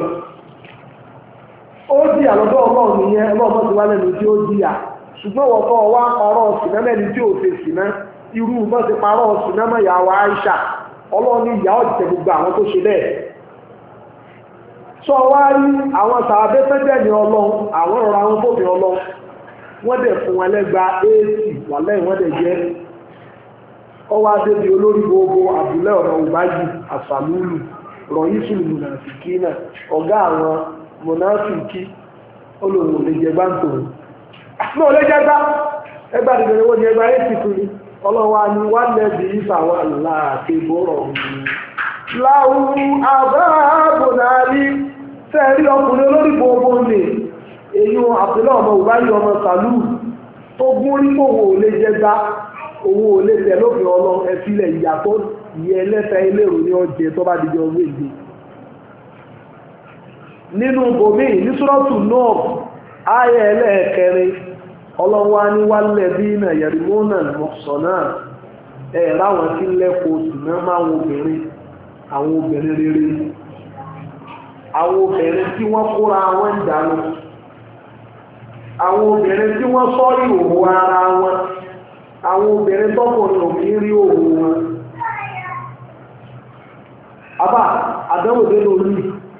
nìyẹn ọlọ́run ti wá lẹ́nu tí ó jíyà ṣùgbọ́n wọ́n kọ́ wá parọ́ ọ̀sìnà mẹ́ni tí ò ṣe sìnà irú bọ́ ti parọ́ ọ̀sìnà mọ́ ìyàwó Aisha ọlọ́run ìyá ọ̀jẹ̀ gbogbo àwọn tó ṣe bẹ́ẹ̀ sọ wá rí àwọn sàábé fẹ́jẹ̀ ní ọlọ́run àwọn ọ̀rọ̀ àwọn fòfin ọlọ́run wọ́n dẹ̀ fún wọn lẹ́gba 80 wà lẹ́yìn wọ́n dẹ̀ jẹ́ ọwọ́ adébí olórí gbogbo Abdullahi ọ̀nà òbáyì àsàlúlù rọ̀yísùn mùnàfìkì náà ọ̀gá àwọn mùnàfìkì olóhùn lè jẹ gbáǹtò náà lè jẹ gbá ẹgbà dìbò owó ni ẹgbà 80 kù ní ọlọ́wọ́ ni wọ́n lẹ́bi ìfàwọ́ láti bọ́rọ̀ láwù àbáàbò náà rí sẹ́ẹ̀rí ọkùnrin olórí gbogbo lè èyí Abdullahi ọmọ òbáyì ọmọ sàlúù tó gún rí fòwò lè jẹ gbá owó olè tẹ lófin ọlọ́run ẹfilẹ̀ ìyàtọ̀ ìyẹ ẹlẹ́fẹ́ ilérò ní ọjẹ́ tó bá dìde ọgbẹ́ ìgbé nínú bòmí ní Suratu Nur ayẹ ẹlẹ́ẹ̀kẹrin ọlọ́wọ́ ní wálẹ̀ bí iná yẹ̀rìmọ́nà mọ̀sánà ráwọn tí lẹ́kọ̀ọ́ sì náà máa àwọn obìnrin rere àwọn obìnrin tí wọ́n kóra wọn ń dànù àwọn obìnrin tí wọ́n sọ ìhòòhò ara wọn àwọn obìnrin tọ́kùnrin òfin rí òun wọn àbá àdáwòdé lórí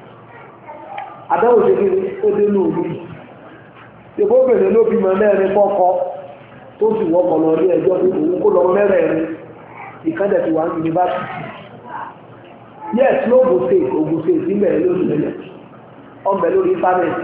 ìbóbìnrin ló bímọ mẹ́rin kọ́kọ́ tó sì wọ́pọ̀ lọ rí ẹjọ́ pé òun kó lọ mẹ́rẹ̀ẹ̀rin ìkádẹ̀ tí wà ní yunifásitì yes lóògùn state ìbẹ̀rẹ̀ lórí ẹ̀lẹ̀ ọmọ lórí íńtánẹ́ẹ̀tì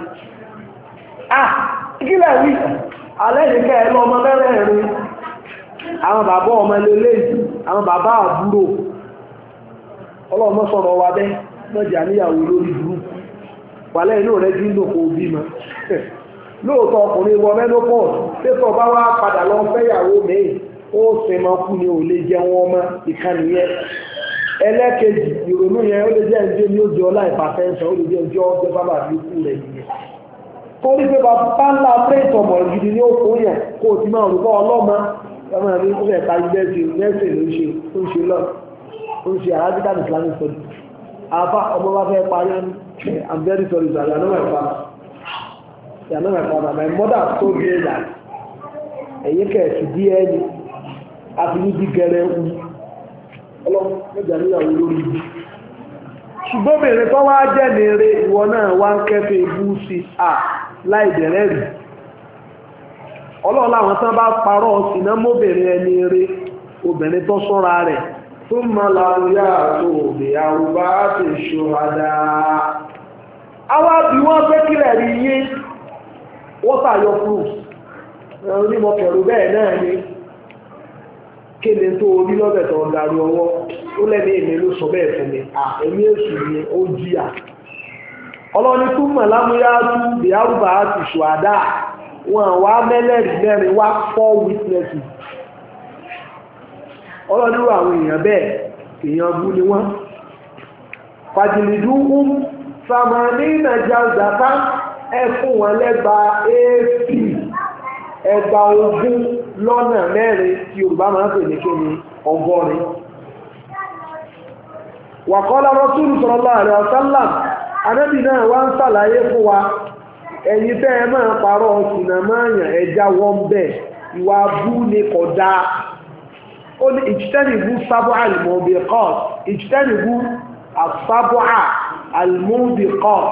ìkílẹ̀ wí alẹ́ nìkẹ́ ẹ lọ ọmọ mẹ́rẹ̀ẹ̀rin àwọn bàbá ọmọ ilé àwọn bàbá àbúrò ọlọ́ọ̀mọ́ sọ̀rọ̀ wa bẹ́ lọ́jà níyàwó lórí burúkú wàlẹ́ inú rẹ̀ jí ń lò kó bí ma lóòótọ́ ọkùnrin wọ menopause tẹ́tọ̀ bá wá padà lọ fẹ́yàwó mẹ́rin ó sì máa kú ni ò lè jẹ wọn mọ́ ìkànnì yẹn ẹlẹ́kejì ìrònú yẹn ó lè jẹ́ ẹjọ́ ní ó jẹ́ ọlá ìfàfẹ́ǹsàn ó lè jẹ́ ẹjọ́ ọjọ́ bábà bí kú rẹ̀ nìyẹn torí pé bàbá ńlá pẹ́ẹ̀tì ọmọ gidi ní ó fún yẹn kó o ti máa rúbọ ọlọ́mọ ọmọ mi ó fẹ́ ta yunifásitì ló ń ṣe lọ ó ń ṣe Arabic Islamic studies àbá ọmọ bá fẹ́ parí I'm very sorry sir you are not my father my mother told me that ẹ̀yẹ kẹ̀ẹ̀sì díẹ̀ ni àti níbi gẹ̀rẹ́ ń ọlọ́run mẹ́jà níyàwó lórí ibi ṣùgbọ́n bèèrè tó wá jẹ́ ní eré ìwọ náà wá ń kẹfẹ́ ibú sí láì bẹ̀rẹ̀ rí ọlọ́run láwọn tán bá parọ́ sínú mọ́bìnrin ẹni eré obìnrin tó sọ́ra rẹ̀ tó mọ́ láwùyá tó òbí àrùbá ti ṣòhádá àwọn àbí wọ́n fẹ́ kílẹ̀ rí yé wọ́n sàyọ fún onímọ̀kẹ̀rù bẹ́ẹ̀ náà ni kéde tó orí lọ́bẹ̀ tó darí ọwọ́ ó lẹ́ni èmi ló sọ bẹ́ẹ̀ fún mi ẹ̀mí èṣù ni ó jíyà ọlọ́ni túmọ̀ lámúyá tún bí àrùbá ti ṣòhádá wọn wá mẹ́lẹ́rìí mẹ́rin wá 4 witnesses ọlọ́nirú àwọn èèyàn bẹ́ẹ̀ èèyàn bú ni wọ́n fàjìlìdú sàmàní nàìjíríà ẹ fún wọn lẹ́gba ap ẹgbà 20 lọ́nà mẹ́rin tí Yorùbá máa ń pè ní kí ni 100 wàkọ́lá Rasulu sallallahu alaihi wasallam Ànábì náà wá ń ṣàlàyé fún wa ẹ̀yin tẹ́ ẹ máa parọ́ ọ̀sìnà máa yàn ẹja wọ́n bẹ̀ ìwà bú ni kódà ó ní ìjítẹ́nìbú sábọ́ àlùmọ́bìkọ́t ìjítẹ́nìbú àsábọ́ àlùmọ́bìkọ́t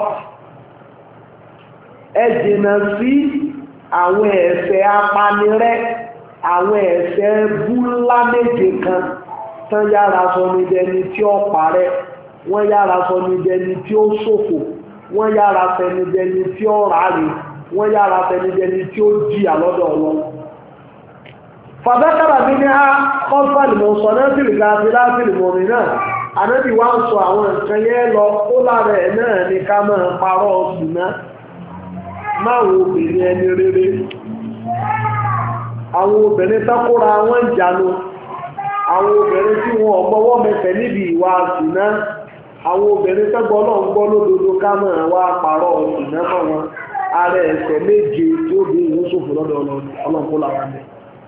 ẹ jìnnà sí àwọn ẹ̀ṣẹ̀ apanirẹ́ àwọn ẹ̀ṣẹ̀ búlá méje kan tán yára sọ ní dẹni tí ó parẹ́ wọ́n yára sọ ní dẹni tí ó ṣòfò wọ́n yára fẹni dẹni tí ó ráre wọ́n yára fẹni dẹni tí ó jìyà lọ́dọ̀ wọn fàbẹ́kàrà bí ní á kọ́fàlì mọ̀ sọ náà sí ìgbà àti láti ìmọ̀rin náà Ànábì wá ń sọ àwọn nǹkan yẹn lọ ó lára ẹ̀ náà ní ká máa parọ́ ọ̀sùn náà máa wo obìnrin ẹni rere àwọn obìnrin tákóra wọn jánu àwọn obìnrin tí wọn ọgbọ́wọ́ mẹ́fẹ̀ẹ́ níbi ìwà ṣìnà àwọn obìnrin tẹ́gbọ́ náà ń gbọ́ lódodo ká máa wá pààrọ̀ ṣìnà mọ́ wọn ààrẹ ẹ̀ṣẹ̀ méje tí ó bí ìwé ṣòfò lọ́dọ̀ ọlọ́nkólà wọn bẹ́ẹ̀.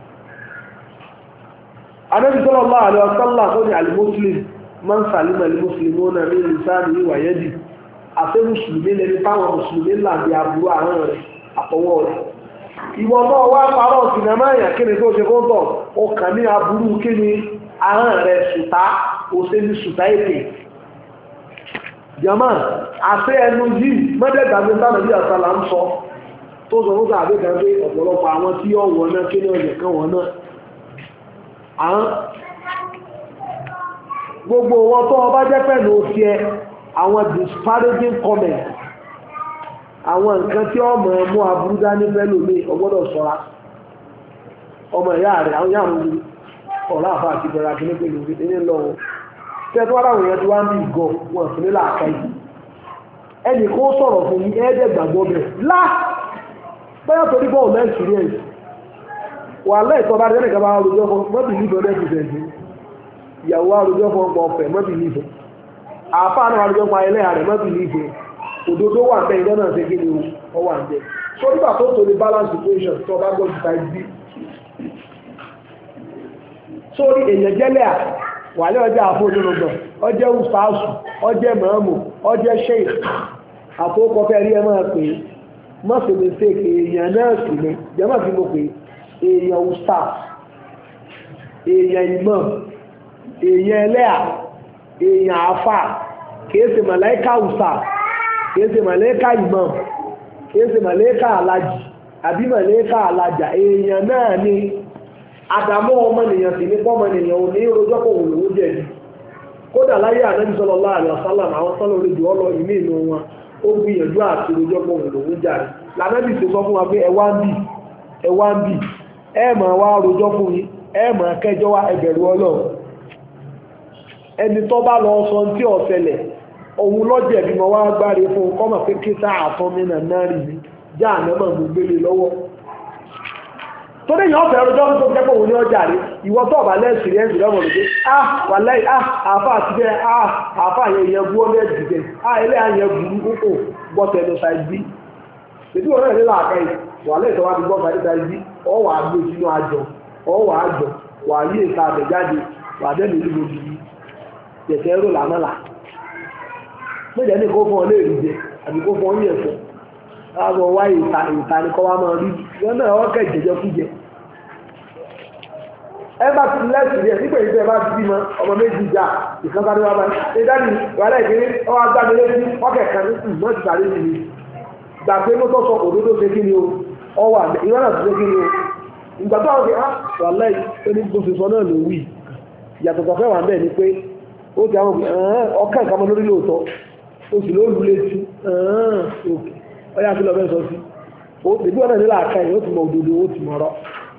Ànábì sallallahu alaihi wasallam tó ní al-muslim man salima al-muslimuna min lisanihi wa yadihi àti mùsùlùmí lẹni táwọn mùsùlùmí làbí aburú àárín rẹ̀ àtọwọ́ rẹ̀. Ìwọ náà wá parọ́ sinimá yàn kí ni tó ṣe fún tọ̀ ó kàn ní aburú kí ni àárín rẹ̀ sùtá ó ṣe ní sùtá ètè. Jàmá àṣẹ ẹnu yìí mẹ́tẹ̀ẹ̀dàgbé táwọn ẹbí àṣàlà ń sọ tó sọ fún tàbí kan pé ọ̀pọ̀lọpọ̀ àwọn tí ó wọ̀ náà kí ni ọ̀yẹ̀ kan wọ̀ náà. Gbogbo wọn tó ọba jẹ́ pẹ̀lú òfin ẹ àwọn disparaging comments àwọn nǹkan tí ọmọ ẹmú aburú dání pẹ̀lú mi ọgbọ́dọ̀ ṣọ́ra ọmọ ìyá rẹ̀ àwọn yàrá òun ọ̀rá àfà àti ìbẹ̀rẹ̀ akíní pẹ̀lú ìdílé lọ́wọ́ tẹ́tọ́ aláwọ̀ yẹn tí wá ń bí ìgọ̀ wọn fún nílà àká yìí ẹnì kó sọ̀rọ̀ fún yín ẹ́ẹ́dẹ̀ gbàgbọ́ bẹ̀ lá bẹ́ẹ̀ torí bọ́ọ̀ mẹ́ experience wà lẹ́ẹ̀tọ́ bá dẹ́nì kan bá rojọ́ fún mọ́bì ní ìbọn ẹ̀dẹ̀ ìyàwó arojọ́ fún ọgbọ̀n ọ̀fẹ́ mọ́bì ní ìbọn àfáà náà arojọ́ fún ayẹlẹ́ rẹ̀ mọ́bì ní ìbọn òdodo wà bẹ́ẹ̀ ìjọ náà ṣe kí ni ó wà ń jẹ so nígbà tó tó ní balance situation tó bá gbọ́ jùta ibi sórí èèyàn jẹ́lẹ̀ à wà ní ọjọ́ àfojúlógbọ̀n ọjẹ́ ustaasu ọjẹ́ mọ̀ọ́mù ọjẹ́ sheikh àfọwọ́kọ́fẹ́ rí ẹ máa pè é mọ́sí mistake èèyàn náà sì ní jẹ́mọ́ fi mo pè èèyàn ustaz èèyàn imam èèyàn ẹlẹ́à èèyàn àfà kìí ṣe màláíkà ustaz kìí ṣe màláíkà imam kìí ṣe màláíkà alájì àbí màláíkà alájà èèyàn náà ni àdàmọ́ ọmọnìyàn sì ní pọ́mọnìyàn ò ní rojọ́ kò wò lówó jẹ̀bi kódà láyé Ànábì sallallahu alaihi wasallam àwọn sọ́lọ́ orí jù ọlọ ìmí inú wọn ó gbìyànjú àti rojọ́ kò wò lówó jàre lànàbì ṣe sọ fún wa pé ẹwà ń bì ẹ máa wá rojọ́ fún yín ẹ máa kẹjọ́ wá ẹbẹ̀rù Ọlọ́run ẹni tó bá lọ sọ tí ó ṣẹlẹ̀ òun lọ́jẹ̀bí mọ́ wá gbáre fún kọ́mọ̀ pé kí sáà tán mínà náà rí mi já ànámọ̀ mú gbélé lọ́wọ́ tó dé yàn fẹ́ ọjọ́ tó jẹ́ pé òun ní ọjà rí ìwọ tó ọ̀bà lẹ́sì rí ẹ̀sì lọ́mọ̀ lóde wà lẹ́yìn àáfà àti bẹ́ẹ̀ àáfà yẹn bú ọ́lẹ́ dìde ilé àyẹ̀ burú kókò gbọ́tẹ̀ lọ sáì bí ètò ìwọ̀n náà nílò àkàyè wà lẹ́yìn tó wá ti gbọ́ sáì bí ọ wà á gbé sínú àjọ ọ wà á jọ wà á yí ìta àbẹ̀jáde wà á dẹ́nu ìlú gbòógì tẹ̀tẹ̀ rò làmọ́là méjì ní kó fún ọ léèrè jẹ àbí kó fún ọ ní ẹ̀fọ́ láàbọ̀ wá ìta ní kọ́ wá máa rí wọn náà wọ́n kẹ́ jẹjẹ kú jẹ ẹ bá ti lẹ́sì rẹ̀ nígbà yìí tẹ́ bá ti bímọ ọmọ méjì jà ìkan bá dé wá báyìí ẹ dání wàhálà ìkíní ọwọ́ agbámi lẹ́sí ọkẹ̀ kan ní ìmọ̀ ti sàrí nìyí gbà pé mọ́tò sọ òdodo ṣe kí ni o ọwọ́ àgbẹ̀ ìwọ náà ti ṣe kí ni o ìgbà tó àwọn wàhálà ẹni tó ṣe sọ náà ló wí ìyàtọ̀ tó fẹ́ wà bẹ́ẹ̀ ni pé ó ti àwọn ọkẹ́ ìkàmọ́ lórí lóòótọ́ ó sì ló lù létí òkè ọyá tí lọ bẹ́ sọ sí ìbí ọ̀nà nílà àkáyẹ̀ ó ti mọ òdodo ó ti mọ̀rọ̀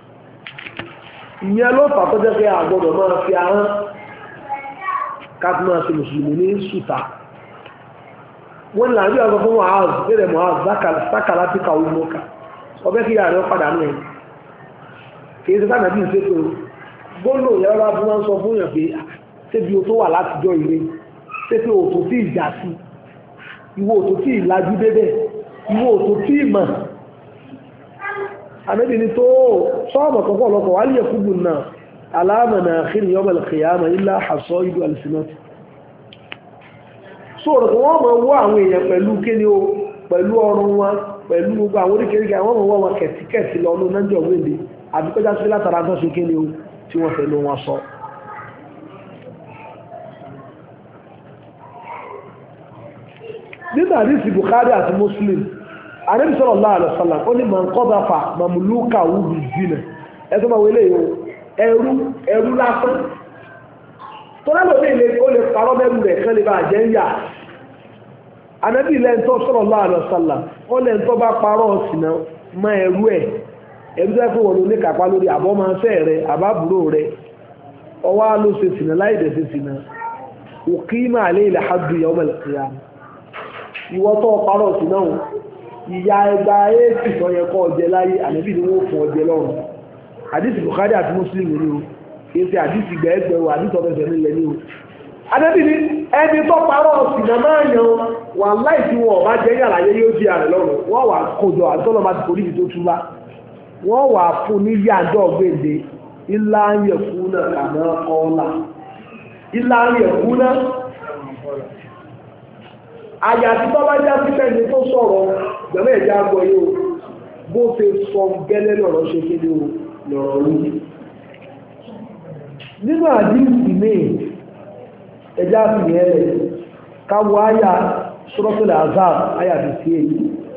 ìyẹn ló fà tó jẹ́ pé àgbọ̀dọ̀ máa fi ahọ́n káàkiri máa ṣe mùsùlùmí ní ṣùtà wọ́n ní làbí ọ̀sán fún wàhálà bẹ́ẹ̀ Mu'adh sákàlá tí kàwé mọ́ka ọbẹ̀ kí yàrá padà nù ẹ̀ kì í ṣe sáà nàbí ìṣètò gbóná ìyára bá fún wọn sọ fún yàn pé ṣébi o tó wà látijọ́ ìwé ṣé pé òtò tí ìjà sí ìwọ òtò tí ìlàjú débẹ̀ ìwọ òtò tí ìmọ̀ àmẹ́bí ni tó sọ́ọ̀mọ̀ kọ̀kọ́ ọlọ́kọ̀ wà lè kúgbùn náà aláàmànà àkírí yawmal qiyamah ilá àṣọ ìlú alìsìnàtì sóòrò tó wọ́n mọ̀ wọ́ àwọn èèyàn pẹ̀lú kíni o pẹ̀lú ọrùn wọn pẹ̀lú gbogbo àwọn oríkèríkè àwọn mọ̀ wọ́n kẹ̀tíkẹ̀tì lọ́nà nájọ̀ wéde àbíkọ́já sí látara tó ṣe kíni o tí wọ́n fẹ́ ló wọn sọ nínú àdísì Bukhari àti Muslim Ànábì sallallahu alaihi wasallam ó ní man qadhafa mamlukahu bizina ẹ̀tọ́ máa wọlé yóò ẹrú lásán tó lẹ́lò ní ilé ó lè parọ́ mẹ́rù rẹ̀ kán lè bá jẹ́ ń yà Ànábì lẹ́ntọ́ sallallahu alaihi wasallam ó lẹ́ntọ́ bá parọ́ sínà mọ́ ẹrú ẹrú tẹ́ fún wọn ní kápá lórí àbọ́mọṣẹ́ rẹ̀ àbábúrò rẹ̀ ọwá ló ṣe sínà láì dẹ̀ ṣe sínà uqima alayhi al-haddu yawm al-qiyamah ìwọ tó parọ́ sí náà ìyá ẹgbà éèkì tó yẹ kọ́ ọjẹ́ láyé ànábì ni wọ́n fún ọjẹ́ lọ́rùn àdìsí Bukhari àti Muslim ni o kìí ṣe àdìsí gbẹ̀ẹ́gbẹ̀rún àdìsí ọ̀fẹ́sẹ̀ nílẹ̀ ni o. adébí ni ẹni tó parọ́ sinamá yan wà láì tí wọn ọba jẹ́ yàrá yẹ yóò di àrẹ lọ́rùn wọ́n wà kójọ àtọ́nà máa ti kò níbi tó túbá wọ́n wà fún ní yàjọ́ gbèdé ilá yẹ̀kú náà kàná kọ́ọ́lá ilá yẹ̀kú náà àyàtí bọ́bá já sí fẹ́ni tó sọ̀rọ̀ gbẹ̀mẹ́ ìjà gbọ́ yóò bó ṣe sọ gẹ́lẹ́ lọ́rọ̀ ṣe kéde lọ́rọ̀ rí nínú àdínkì ní ẹjá fi yẹn lẹ̀ káwọ àyà Suratul Ahzab àyà bí sí èyí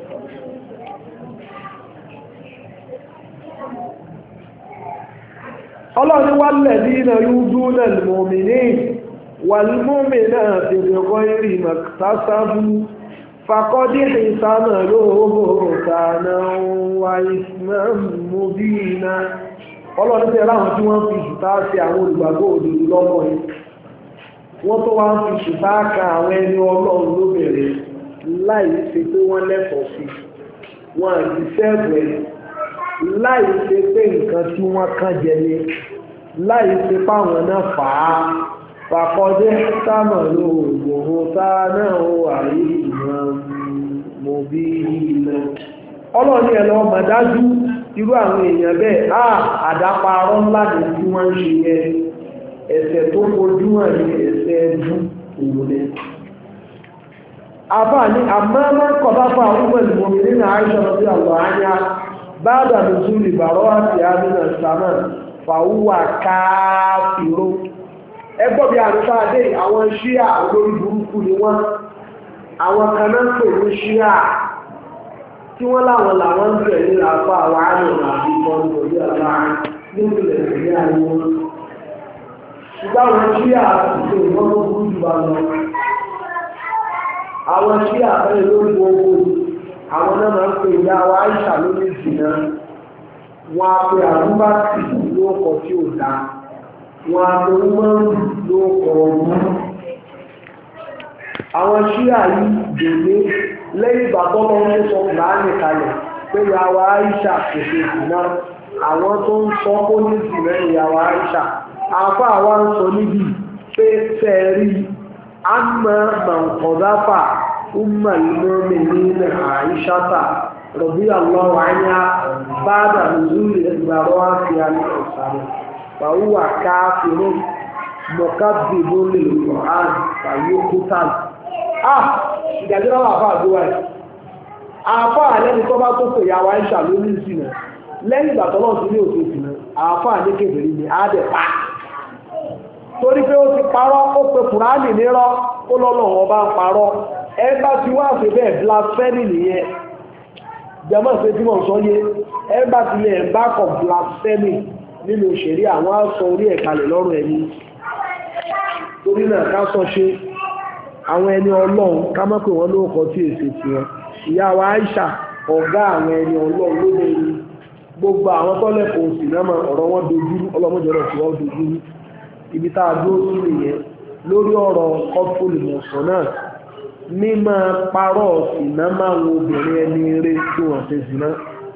ọlọ́ni walladhina yu'dhuna al-mu'minina wal-mu'minati bighayri maktasabu faqad ihsamalu buhtanan wa ithman mubina ọlọ́ni tẹ́ láwọn tí wọ́n fi ṣùtá sí àwọn olùgbàgbọ́ òdodo lọ́wọ́ yìí wọ́n tó wá ń fi ṣùtá ka àwọn ẹni ọlọ́run lóbìnrin láì ṣe pé wọ́n lẹ́tọ̀ọ́ sí wọn àti sẹ́ẹ̀bù láì ṣe pé nǹkan tí wọ́n kàn jẹ ní láì ṣe páwọn náà fà á fàkọjẹ́ sámà ló gbòho sáà náà ó àrí ìmọ̀ mọ̀ bí ilẹ̀ ọlọ́ni ẹ̀ lọ mọ̀ dájú irú àwọn èèyàn bẹ́ẹ̀ àdáparọ́ ńlá ní tí wọ́n ń ṣe yẹ ẹ̀ṣẹ̀ tó fojú hàn ní ẹ̀ṣẹ̀ ẹ̀dú òwúlẹ̀ àbá ní àmọ́ kọ̀dáfà àwọn ìmọ̀mí nínú àìṣọ́ lọ sí àwọn àyà báàdà lóṣù ìbàrọ̀ àti àmìnà sàmà fàwúwà káàfìró ẹgbọ́ bí àrùsá dé àwọn ṣíà olórí burúkú ni wọ́n àwọn kan náà pè ní ṣíà tí wọ́n láwọn làwọn ń bẹ̀rẹ̀ ní àpá àwọn àrùn àti ìtọ́jú orí àlá nípìnlẹ̀ ìpínlẹ̀ àwọn ṣùgbọ́n àwọn ṣíà àti ìwọ́n tó burú jù bá lọ àwọn ṣíà fẹ́rẹ̀ lórí gbogbo àwọn náà máa ń pè ìyá wa Àìṣà lórí ìsìnà wọn á pe àrùbáàtì lóòkọ tí ò dá wọn á pe ọmọrù lóòkọ ọmọ àwọn ṣíà yìí dèlé lẹ́yìn ìgbà tó lọ́wọ́ tó sọ kùránì kalẹ̀ pé ìyá wa Àìṣà kò ṣe ìsìnà àwọn tó ń sọ kó ní ìsìnà ìyá wa Àìṣà àfa àwa ń sọ níbi pé fẹ́ẹ́ rí àmọ́ mọ̀nkọ̀dáfà أم المؤمنين عائشة رضي الله عنها بعد نزول البراءة عن الإسلام فهو كافر مكذب للقرآن فيقتل ìdájọ́ wà fà àdúrà ẹ̀ àfà lẹ́ni tó bá tó pè ya wa Àìṣà lórí ìsìnà lẹ́yìn ìgbà tọ́lọ́ sí ní òtò ìsìnà àfà ní kèbèrè ní àádẹ́pá torí pé ó ti parọ́ ó pe Kùránì nírọ́ ó lọ́lọ́ wọn bá ń parọ́ ẹgbà tí wá sí bẹ́ẹ̀ blasphemy nìyẹn jẹmọ́ sí tí wọ́n sọ yé ẹgbà tí lè ẹ̀bá kọ̀ blasphemy nínú òṣèré àwọn aṣọ orí ẹ̀kalẹ̀ lọ́rùn ẹni torí náà ká sọ ṣe àwọn ẹni ọlọ́run ká mọ́ pé wọ́n lóòkọ́ tí èsì tí wọn ìyá wa Àìṣà ọ̀gá àwọn ẹni ọlọ́run ló lè rí gbogbo àwọn tọ́lẹ̀kọ̀ òsì náà ọ̀rọ̀ wọn dojúrú ọlọ́mọdéọ̀rọ̀ tí wọ́n dojúrú ibi tá a dúró sí nìyẹn lórí ọ̀rọ̀ kọ́pùlù mọ̀sán náà mímọ̀ parọ́ ìná máa wo obìnrin ẹni eré tí wọ́n ṣe síná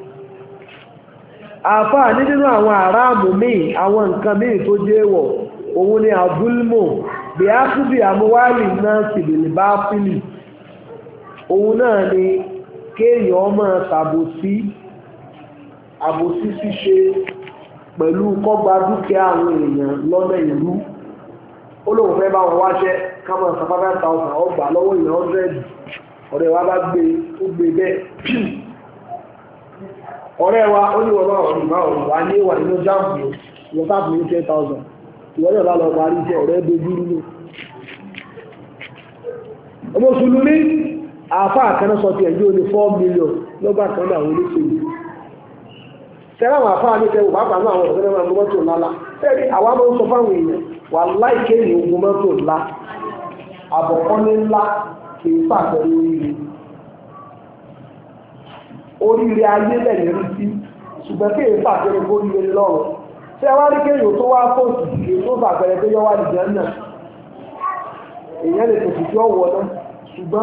àfáà ní nínú àwọn àráàmù míì àwọn nǹkan míì tó jẹ́ wọ̀ òun ni àbúlmọ̀ bí a kú bí àmúwálì náà sì lè bá pìlì òun náà ni kéèyàn máa tàbòsí àbòsí ṣíṣe pẹ̀lú kọ́gba dúkìá àwọn èèyàn lọ́nà ìlú ó lóun fẹ́ bá wọn wáṣẹ́ kámọ̀ sọ 5,000 ọgbà lọ́wọ́ ìyàn 100 ọ̀rẹ́ wa bá gbé ó gbé bẹ́ẹ̀ ọ̀rẹ́ wa ó ní wọ́n ọ̀rọ̀ ìgbà ọ̀rọ̀ wa ní wà nínú jáàmù wọ́n sáàpù ní 10,000 ìwọ́n yọ̀ lọ parí iṣẹ́ ọ̀rẹ́ dojú nínú ọmọ sùlùmí àfá àkànná sọ ti ẹ̀jọ́ ní 4 million lọ́gbà kan náà àwọn olóṣèlú tẹ́láwọn àfá ní kẹwò bá pàánù àwọn ọ̀sẹ̀ náà mọ́tò lálá tẹ́rí àwọn ọmọ sọ fáwọn èèyàn wà láìké ní ogun mọ́tò ńlá àbọ̀kọ́lé ńlá kì í pàtẹ́ oríire ayé lẹ́yìn rí sí ṣùgbọ́n kí èyí pàtẹ́ oríire lọ́rọ̀ tí a wá rí kéèyàn tó wá fòsì kì í tó bàbẹ̀rẹ̀ pé yọ́ wá dìjẹ́ náà èèyàn lè tòsì tí ó wọ náà ṣùgbọ́n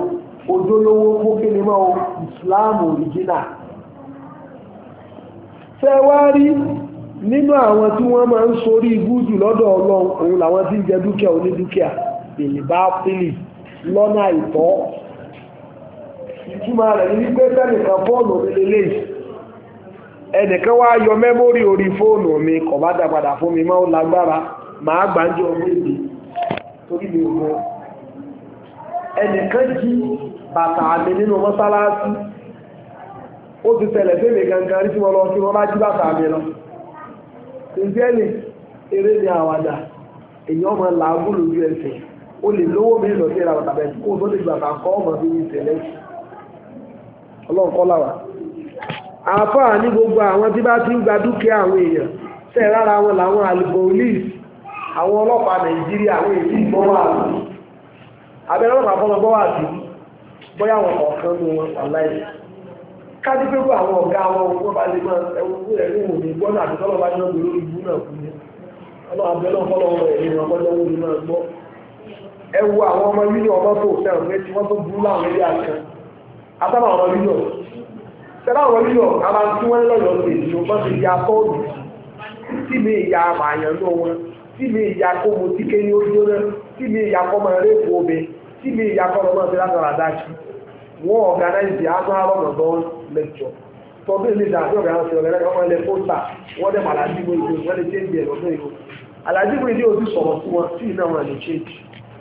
ojúlówó fún kí ni mọ́ ìsìláàmù òrìjínà ṣé wá rí nínú àwọn tí wọ́n máa ń sorí ibúdù lọ́dọ̀ Ọlọ́run òun làwọn tí ń jẹ dúkìá onídúkìá èlì bá pílì lọ́nà àìtọ́. Ìtumọ̀ rẹ̀ ní pé sẹ́nìkan fóònù mi lélẹ́yìí ẹnìkan wá yọ mẹ́mórì orí fóònù mi kò bá dá padà fún mi máa ń lágbára máa gbàǹjọ méjì torí mi ò mọ̀. Ẹnìkan jí bàtà mi nínú mọ́sálásí ó ti tẹ̀lẹ̀ fẹ́mi gangan rí tí wọ́n lọ sí wọ́n bá jí bàtà mi lọ. Ìjẹ́lì eré ni àwàdà èèyàn máa làágùn lójú ẹsẹ̀ ó lè lówó mi lọ sí ìlà bàtà bẹ́ẹ̀ kó tó lè gbàgbà kọ́ ọmọ bí mi tẹ̀lẹ̀ Ọlọ́run kọ́ làwà. Àfáà ní gbogbo àwọn tí bá ti ń gba dúkìá àwọn èèyàn tẹ́ rárá wọn làwọn alìbòlìs àwọn ọlọ́pàá Nàìjíríà àwọn èdè ìgbọ́wà sí abẹ́rẹ́ ọlọ́pàá fọ́nà gbọ́wà sí bóyá wọn kọ̀ọ̀kan ní wọn aláì kájí pé kó àwọn ọ̀gá wọn wọ́n bá lè máa ẹwọ́n fún ẹ̀rí òní gbọ́nà àti tọ́lọ́ bá ní ọgbẹ̀ lórí ibú náà fún mi ọlọ́run abẹ́rẹ́ ọlọ́run ẹ̀rí wọn gbọ́dọ̀ wọn ní máa gbọ́ ẹ wo àwọn ọmọ yúniọ̀ ọmọ tó fẹ́ràn pé tí wọ́n tó burú láwọn ilé àkàn àtàwọn ọmọ yúniọ̀ sẹ́dá ọmọ yúniọ̀ ara tí wọ́n lọ́yọ̀ọ́ lè ní ọmọ ti ya tọ́ọ̀dù tí mi ìyá àmàyàn náà wọn tí mi ìyá kó mo tí ké ní ojú náà tí mi ìyá kọ́ máa rẹ́ fún omi tí mi ìyá kọ́ lọ́mọ́ sí látara dákì wọ́n organize annual Ramadan lecture tọ́dún ilé ìdájọ́ ọ̀gá ṣe ọ̀gá ọmọ ilẹ̀ pósítà wọ́n dẹ̀ màlájígbó ìdí wọ́n lè change ẹ̀ lọ́dún ìlú alájígbó ìdí ò ti sọ̀rọ̀ fún wọn tí iná wọn lè change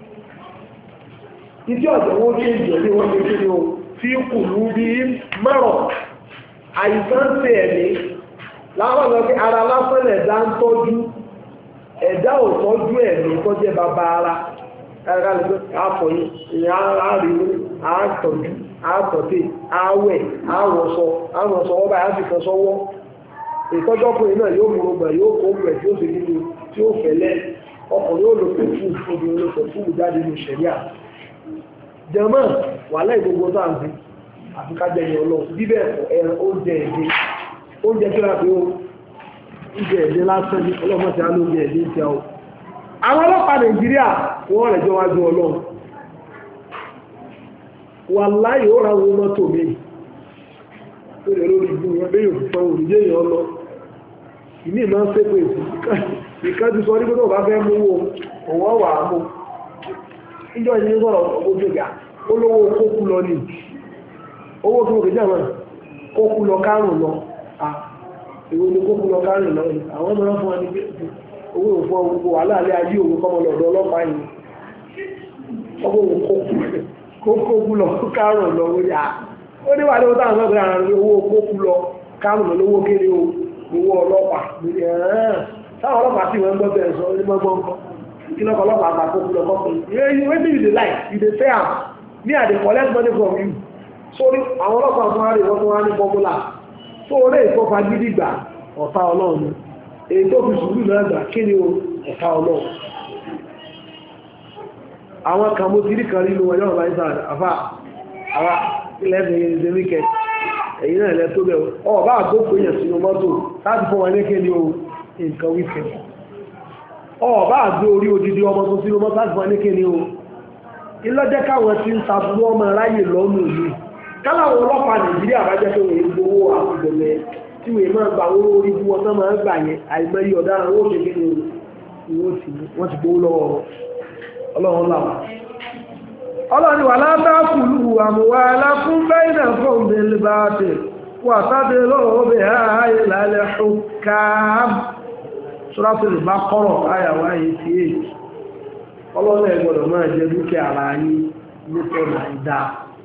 ìdí ọ̀dọ̀ wọn change ẹ̀ ní wọ́n lè kéde o fi kùlù bí mọ́rọ̀ àìsàn ṣe ẹ̀mí láwọn ọ̀gá pé ara lásán ẹ̀dá ń tọ́jú ẹ̀dá ò tọ́jú ẹ̀mí tó jẹ́ bàbá ara ẹ̀ka lè pé àfọ̀yín ìyá àárín àátọ̀jú àátọ̀tẹ̀ àwẹ̀ àwọ̀sọ ọba àfikàn sọ́wọ́ ìtọ́jú ọkùnrin náà yóò mú ọgbà yóò kó ọgbà tí ó sì nínú tí ó fẹ̀lẹ́ ọkùnrin yóò lò pẹ̀fú obìnrin lò pẹ̀fú jáde ní ṣẹ̀ríà jẹ́mọ́ wà láì gbogbo tó à ń fi àfikájẹ́ yẹn lọ bíbẹ̀ ẹ̀rọ oúnjẹ èdè oúnjẹ tó rà pé oúnjẹ èdè lásán ní ọlọ́mọ̀tí á lóúnjẹ èdè ń tẹ́ ọ àwọn ọlọ́pàá Nàìjíríà wọ́n rẹ̀ jọ wájú Ọlọ́run wà láyé ó ra wọn mọ́tò mi tó lè lórí ìbú wọn bẹ́yìn òfìfọ́ òrìjé èèyàn lọ ìní ìmọ̀ ń sépè ìkájú sọ nígbà tó bá fẹ́ mú owó wà á mú ìjọ ìní sọ̀rọ̀ ojú ìgbà olówó kókú lọ ní owó tó kèjá mọ́ kókú lọ kárùn lọ èwo ni kókú lọ kárùn lọ àwọn ọmọ fún wọn ní pé owó òfò gbogbo wà láàrin ayé òun kọ́mọ lọ́dọ̀ ọlọ́pàá yìí ọgbọ̀ òun kókú lọ kárùn lọ wọ́n yà ó ní wà ní ọdún àwọn ọgbẹ̀rẹ̀ àwọn owó kókú lọ kárùn lọ lówó kéré owó ọlọ́pàá lórí ẹ̀rán táwọn ọlọ́pàá sì wọ́n gbọ́ bẹ̀rẹ̀ sọ ní mọ́gbọ́n kí lọ́kọ̀ ọlọ́pàá àgbà kókú lọ kọ́kọ́ wetin you dey like you dey say am me I dey collect money from you sórí àwọn ọlọ́pàá fún wa rè wọ́n tún wá ní bọ́búlà sórí ìfọ́fà gídígbà ọ̀tá Ọlọ́run èyí tó fi sùúrù náà gbà kí ni ọ̀tá Ọlọ́run àwọn kan mo ti rí kan nínú ọjọ́ ọ̀bá ìsàn àfà àwà ilẹ̀ ẹ̀sìn wíkẹ̀ èyí náà ilẹ̀ tó bẹ̀rẹ̀ ọba àgbókò èèyàn sínú mọ́tò láti fún wọn ní kí ni nǹkan wíkẹ̀ ọba àgbé orí odidi ọmọ tó sínú mọ́tò láti fún wọn ní kí ni ilọ́jẹ́ káwọn ti ń sàbúrú ọmọ ráyè lọ́nà òní káláwọn ọlọ́pàá Nàìjíríà bá jẹ́ pé wọ́n gbowó àfìgbẹ̀mẹ́ tí wọ́n máa gbà owó orí bí wọ́n tán máa ń gbà yẹn àìmọye ọ̀daràn owó ṣe kí ni wọ́n ti gbowó lọ́wọ́ ọlọ́run láwà ọlọ́run wà látàkùlù àmúwà aláfún bẹ́ẹ̀nà fún belibáàtì wà sáté lọ́wọ́ bẹ̀ ààyè lálẹ́ ṣùkàm Suratul Baqara àyàwó 88 ọlọ́run ẹgbọ́dọ̀ máa jẹ dúkìá ara yín nítorí àìdá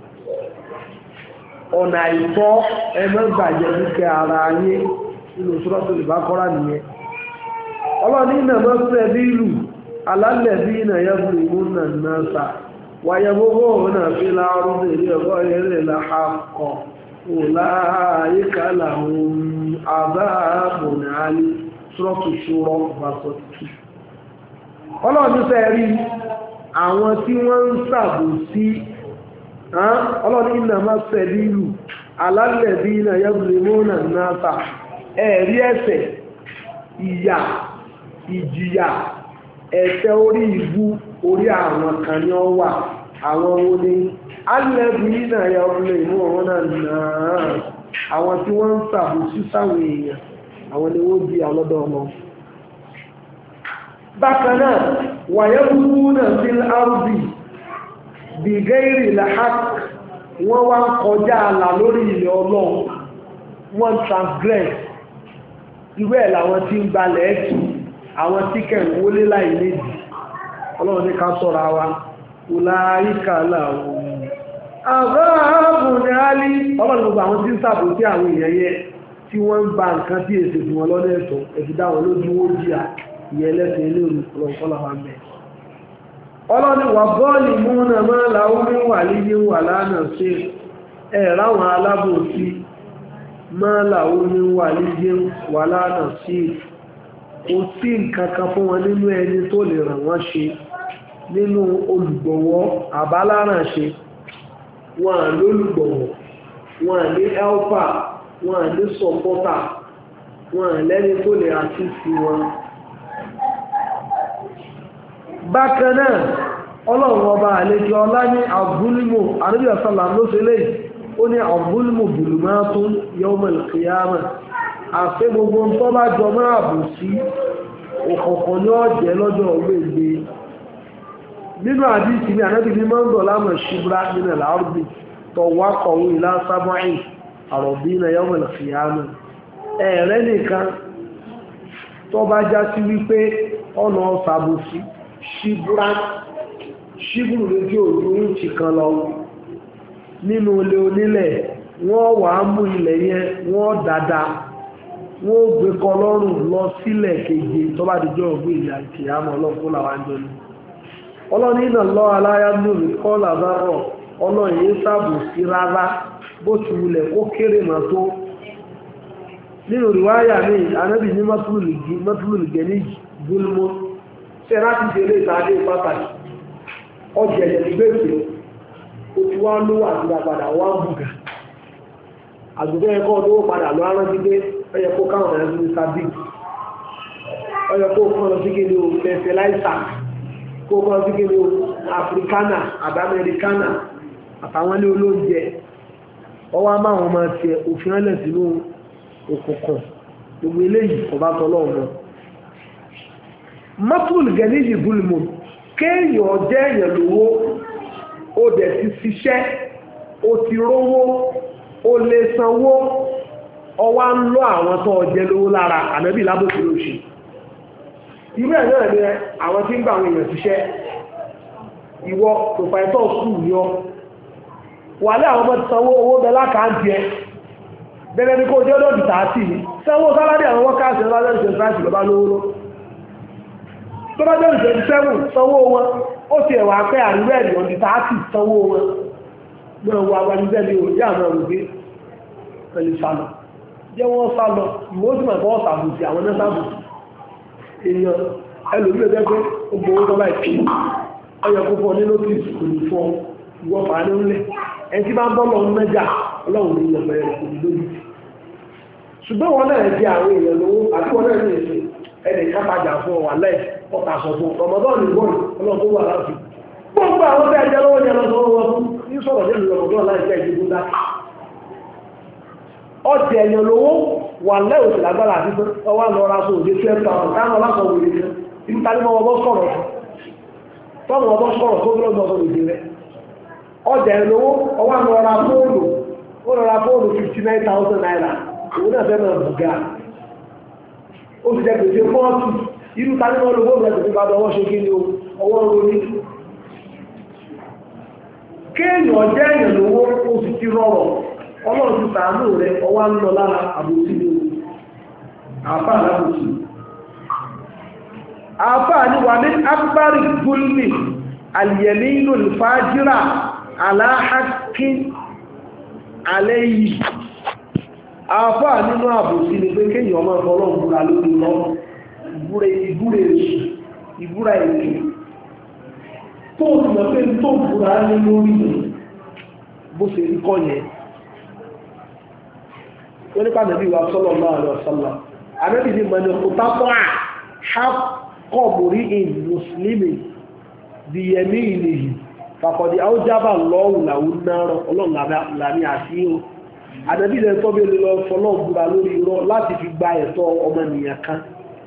ọ̀nà àìtọ́ ẹgbẹ́gbàjẹ dúkìá ara yín nínú Suratul Baqara nìyẹn ọlọ́run iná mọ́ fẹ́ bí ìlú الذين يظلمون الناس ويبغون في الأرض بغير الحق أولئك لهم عذاب عليم سورة الشورى verse 2 ọlọ́run fẹ́ rí àwọn tí wọ́n ń ṣàbòsí ọlọ́run iná máa fẹ́ bí ìlú الذين يظلمون الناس ẹ̀rí ẹ̀ṣẹ̀ ìyà ìjìyà ẹ̀ṣẹ̀ orí ìbú orí àwọn kan ní ọ wà àwọn oní alẹ́bí náà yà ọ̀rọ̀ ìmú ọ̀rọ̀ náà àwọn tí wọ́n ń sàbòsí sáwọn èèyàn àwọn ni wọ́n jí àlọ́dọ̀ ọmọ. bákan náà wàyẹ̀ búburú náà sí arúbì bìgẹ́rì làhák wọ́n wá ń kọjá àlà lórí ilẹ̀ ọlọ́run wọ́n transgress irú ẹ̀ làwọn tí ń gbalẹ̀ ẹ̀kì àwọn tí kẹ̀rù wọlé láì léjì ọlọ́run ní ká sọ́ra wa ọláyíká làwọn àbáàbù ní álí ọlọ́run gbogbo àwọn tí ń sàbò sí àwọn èèyàn yẹ tí wọ́n ń ba nǹkan tí èsè fún wọn lọ́nà ẹ̀tọ́ ẹ̀fìdá wọn lójú ó jìyà ìyẹn ẹlẹ́sìn ilé olùkọ́lá wa mẹ́ ọlọ́ni wà bọ́ọ̀lì múnà máa láwọ́ ní wà líyé wà lánà sí ẹ̀ráwọn alábòsí máa láwọ́ ní wà líyé wà lánà sí kò sí nǹkan kan fún wọn nínú ẹni tó lè ràn wọ́n ṣe nínú olùgbọ̀wọ́ àbáláràn ṣe wọn à lólùgbọ̀wọ́ wọn à ní helper wọn à ní supporter wọn à lẹ́ni tó lè assist wọn. bákan náà ọlọ́run ọba àlejò ọlá ní àbúlímù ànábì ọ̀sánlá ló ṣe lè ó ní àbúlímù bùlùmátún yawmal qiyamah àfẹ́ gbogbo tó bá jọ máa bù sí òkọ̀ọ̀kan ní ọ̀jẹ́ lọ́jọ́ ọgbẹ́gbẹ́ nínú àdísì ní ànábì ní mọ́ńdọ̀ lámọ̀ ṣíbrá nínú ẹ̀láàrùbí tó wá kọ̀wé ìlà sábọ́ìn àrọ̀bí na yawmal qiyamah ẹ̀rẹ́ nìkan tó bá já sí wípé ọ̀nà ọ̀sàbòsí ṣíbùrù lójú òjú ìǹtì kan lọ nínú ilé onílẹ̀ wọ́n wà á mú ilẹ̀ yẹn wọ́n dáadáa wọ́n gbé kọ lọ́rùn lọ sílẹ̀ keje tó bá dìjọ́ ògbé ìyá ìkìyàmọ̀ ọlọ́run làwọn jọ ní ọlọ́run iná lọ aláyámúlò kọ́ làbárọ̀ ọlọ́run yìí ṣàbòsí rárá bó ti wulẹ̀ ó kéré mà tó nínú ìwáyà mi anábì ní mọ́túlù gẹ̀ẹ́nì gúlmọ́ ṣe láti ṣe eré ìtàdé pàtàkì ọjẹ̀lẹ̀ gbèsè ó ti wá lówó àti àpàdà wá bùgà àgbẹ̀fẹ́ ẹ̀kọ́ tó padà lọ arántí pé ọyẹ kó káwọn ẹ̀rọ ní sábì ọyẹ kó kọ́ lọ sí kéde o fẹ̀fẹ̀láìsà kó kọ́ lọ sí kéde o africana àbámẹ́ríkánà àtàwọn ilé olóúnjẹ ọwọ́ a máa wọn máa tiẹ̀ òfin ọ̀lẹ̀ sínú òkùnkùn gbogbo eléyìí ọba tọ́lọ́ọ̀mọ́ mọ́tòlù gẹ̀ẹ́nìyì búlùmọ̀ kéèyàn jẹ́ èèyàn lówó ó dẹ̀ ti ṣiṣẹ́ ó ti rówó ó lè sanwó ọwá ń lọ àwọn tó jẹ́ lówó lára ànábì lábòsí lóṣù irú ẹ̀ náà ni àwọn tí ń gbà àwọn èèyàn ṣiṣẹ́ ìwọ pòfàìtọ́ skul yọ wà lé àwọn ọmọ ti sanwó owó bẹ lákàáǹtì ẹ bẹ́ẹ̀ ni kó jẹ́ lọ́dì tààtì ní sanwó sálárì àwọn wọ́kàṣì lọ́dọ̀ ìṣẹ́sáàtì lọ́bá lówó lọ tó bá jẹ́ ìṣẹ́sẹ́wù sanwó wọn ó ti ẹ̀wà pẹ́ àríwẹ̀ ẹ̀dì ọ̀dì tààtì sanwó wọn náà wọ agbájúgbẹ́ ní òjì àwọn òrùgbé pẹ̀lú sálọ jẹ́ wọ́n sálọ ìwọ́sùmọ̀ ẹ̀kọ́ ọ̀sàbùsì àwọn náà sàbùsì èèyàn ẹlòmílẹ̀ jẹ́ pé ó gbowó tó bá ìpín ọyọ púpọ̀ ní notice kò ní fún ìwọ fàánú ńlẹ̀ ẹ tí bá ń bọ́ lọ mẹ́jà ọlọ́run ní ìyẹ̀pẹ̀ rẹ̀ kò ní lójú ṣùgbọ́n wọn náà jẹ́ àwọn èèyàn lówó àti wọn náà ní èsè ẹnì kápájà fún ọwà láì ọkà sọ fún ọmọdún ní bọ́ọ̀lù ọlọ́run tó wà láti gbogbo àwọn tẹ́ ẹjẹ́ lọ́wọ́ yẹn lọ́sọ̀rọ̀ wọn fún ní sọ̀rọ̀ jẹ́ ọmọdún láì jẹ́ ìdíbò dá ọjà èèyàn lówó wà láì òsì lágbára àti ọwá lọ ra sóòdé 12,000 káàmọ́ lásọ̀ wòlé kan ibi tàbí mọ́ ọbọ̀ sọ̀rọ̀ tọ́nà ọbọ̀ sọ̀rọ̀ tó gbọ́dọ̀ ọ̀sọ̀ lòdì rẹ̀ ọjà ìlówó ọwá lọ ra fóònù ó lọ ra fóònù 59,000 naira òun náà fẹ́ náà bùgá ó sì jẹ́ pèsè 40 irú tàbí mọ́ lówó rẹ̀ tòfin bàbá ọwọ́ ṣe kí ni ọwọ́ ronú kéèyàn jẹ́ èèyàn lówó ó sì ti rọrọ̀ ọlọ́run ti sàánú rẹ̀ ọwá ń lọ lára àbòsí ni àfà alábòsí àfà ní wà ní akbari gulmi aliyeminu alfajira aláhàkí aléyìí àfà nínú àbòsí ni pé kéèyàn máa fọ́lọ́ ìbúra lórí lọ ìbúra èké tó ti mọ̀ pé tó búra ní lórí bó ṣe rí kọ́ yẹn wọ́n nípa nàbí wa sallallahu alaihi wasallam àbẹ́bí ni mọ̀ ní òtápọ̀ àkọ́bùrí in mùsùlùmí di yẹmí ìlèyìn fàkọ̀dì àwùjábà lọ́wù làwọn náà ọlọ́run làmì àti ànábì lẹ́yìn tó bẹ́ẹ̀ lọ fọlọ́ọ̀ búra lórí irọ́ láti fi gba ẹ̀tọ́ ọmọnìyàn kan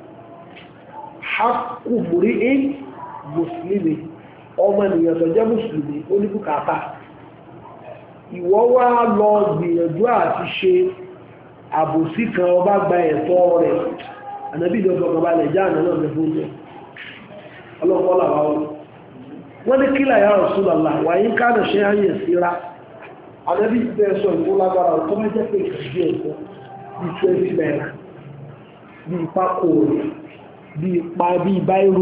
hakku muri'in mùsùlùmí ọmọnìyàn tó jẹ́ mùsùlùmí ó ní bùkátà ìwọ wá lọ gbìyànjú àti ṣe àbòsí kan ọba gba ẹ̀tọ́ rẹ̀ ànábì lọ fọkàn balẹ̀ já àná náà lẹ́fún jẹ́ ọlọ́pọ̀ làwọn wọ́n ní kílà ya Rasulullah wàyí kánà ṣe áyẹ̀ síra ànábì bẹ́ẹ̀ sọ ìwó lágbára tó mẹ́jẹ́ pé ìkàdí ẹ̀kọ́ bí 20 naira bí pákó rẹ̀ bí ipa bí báírò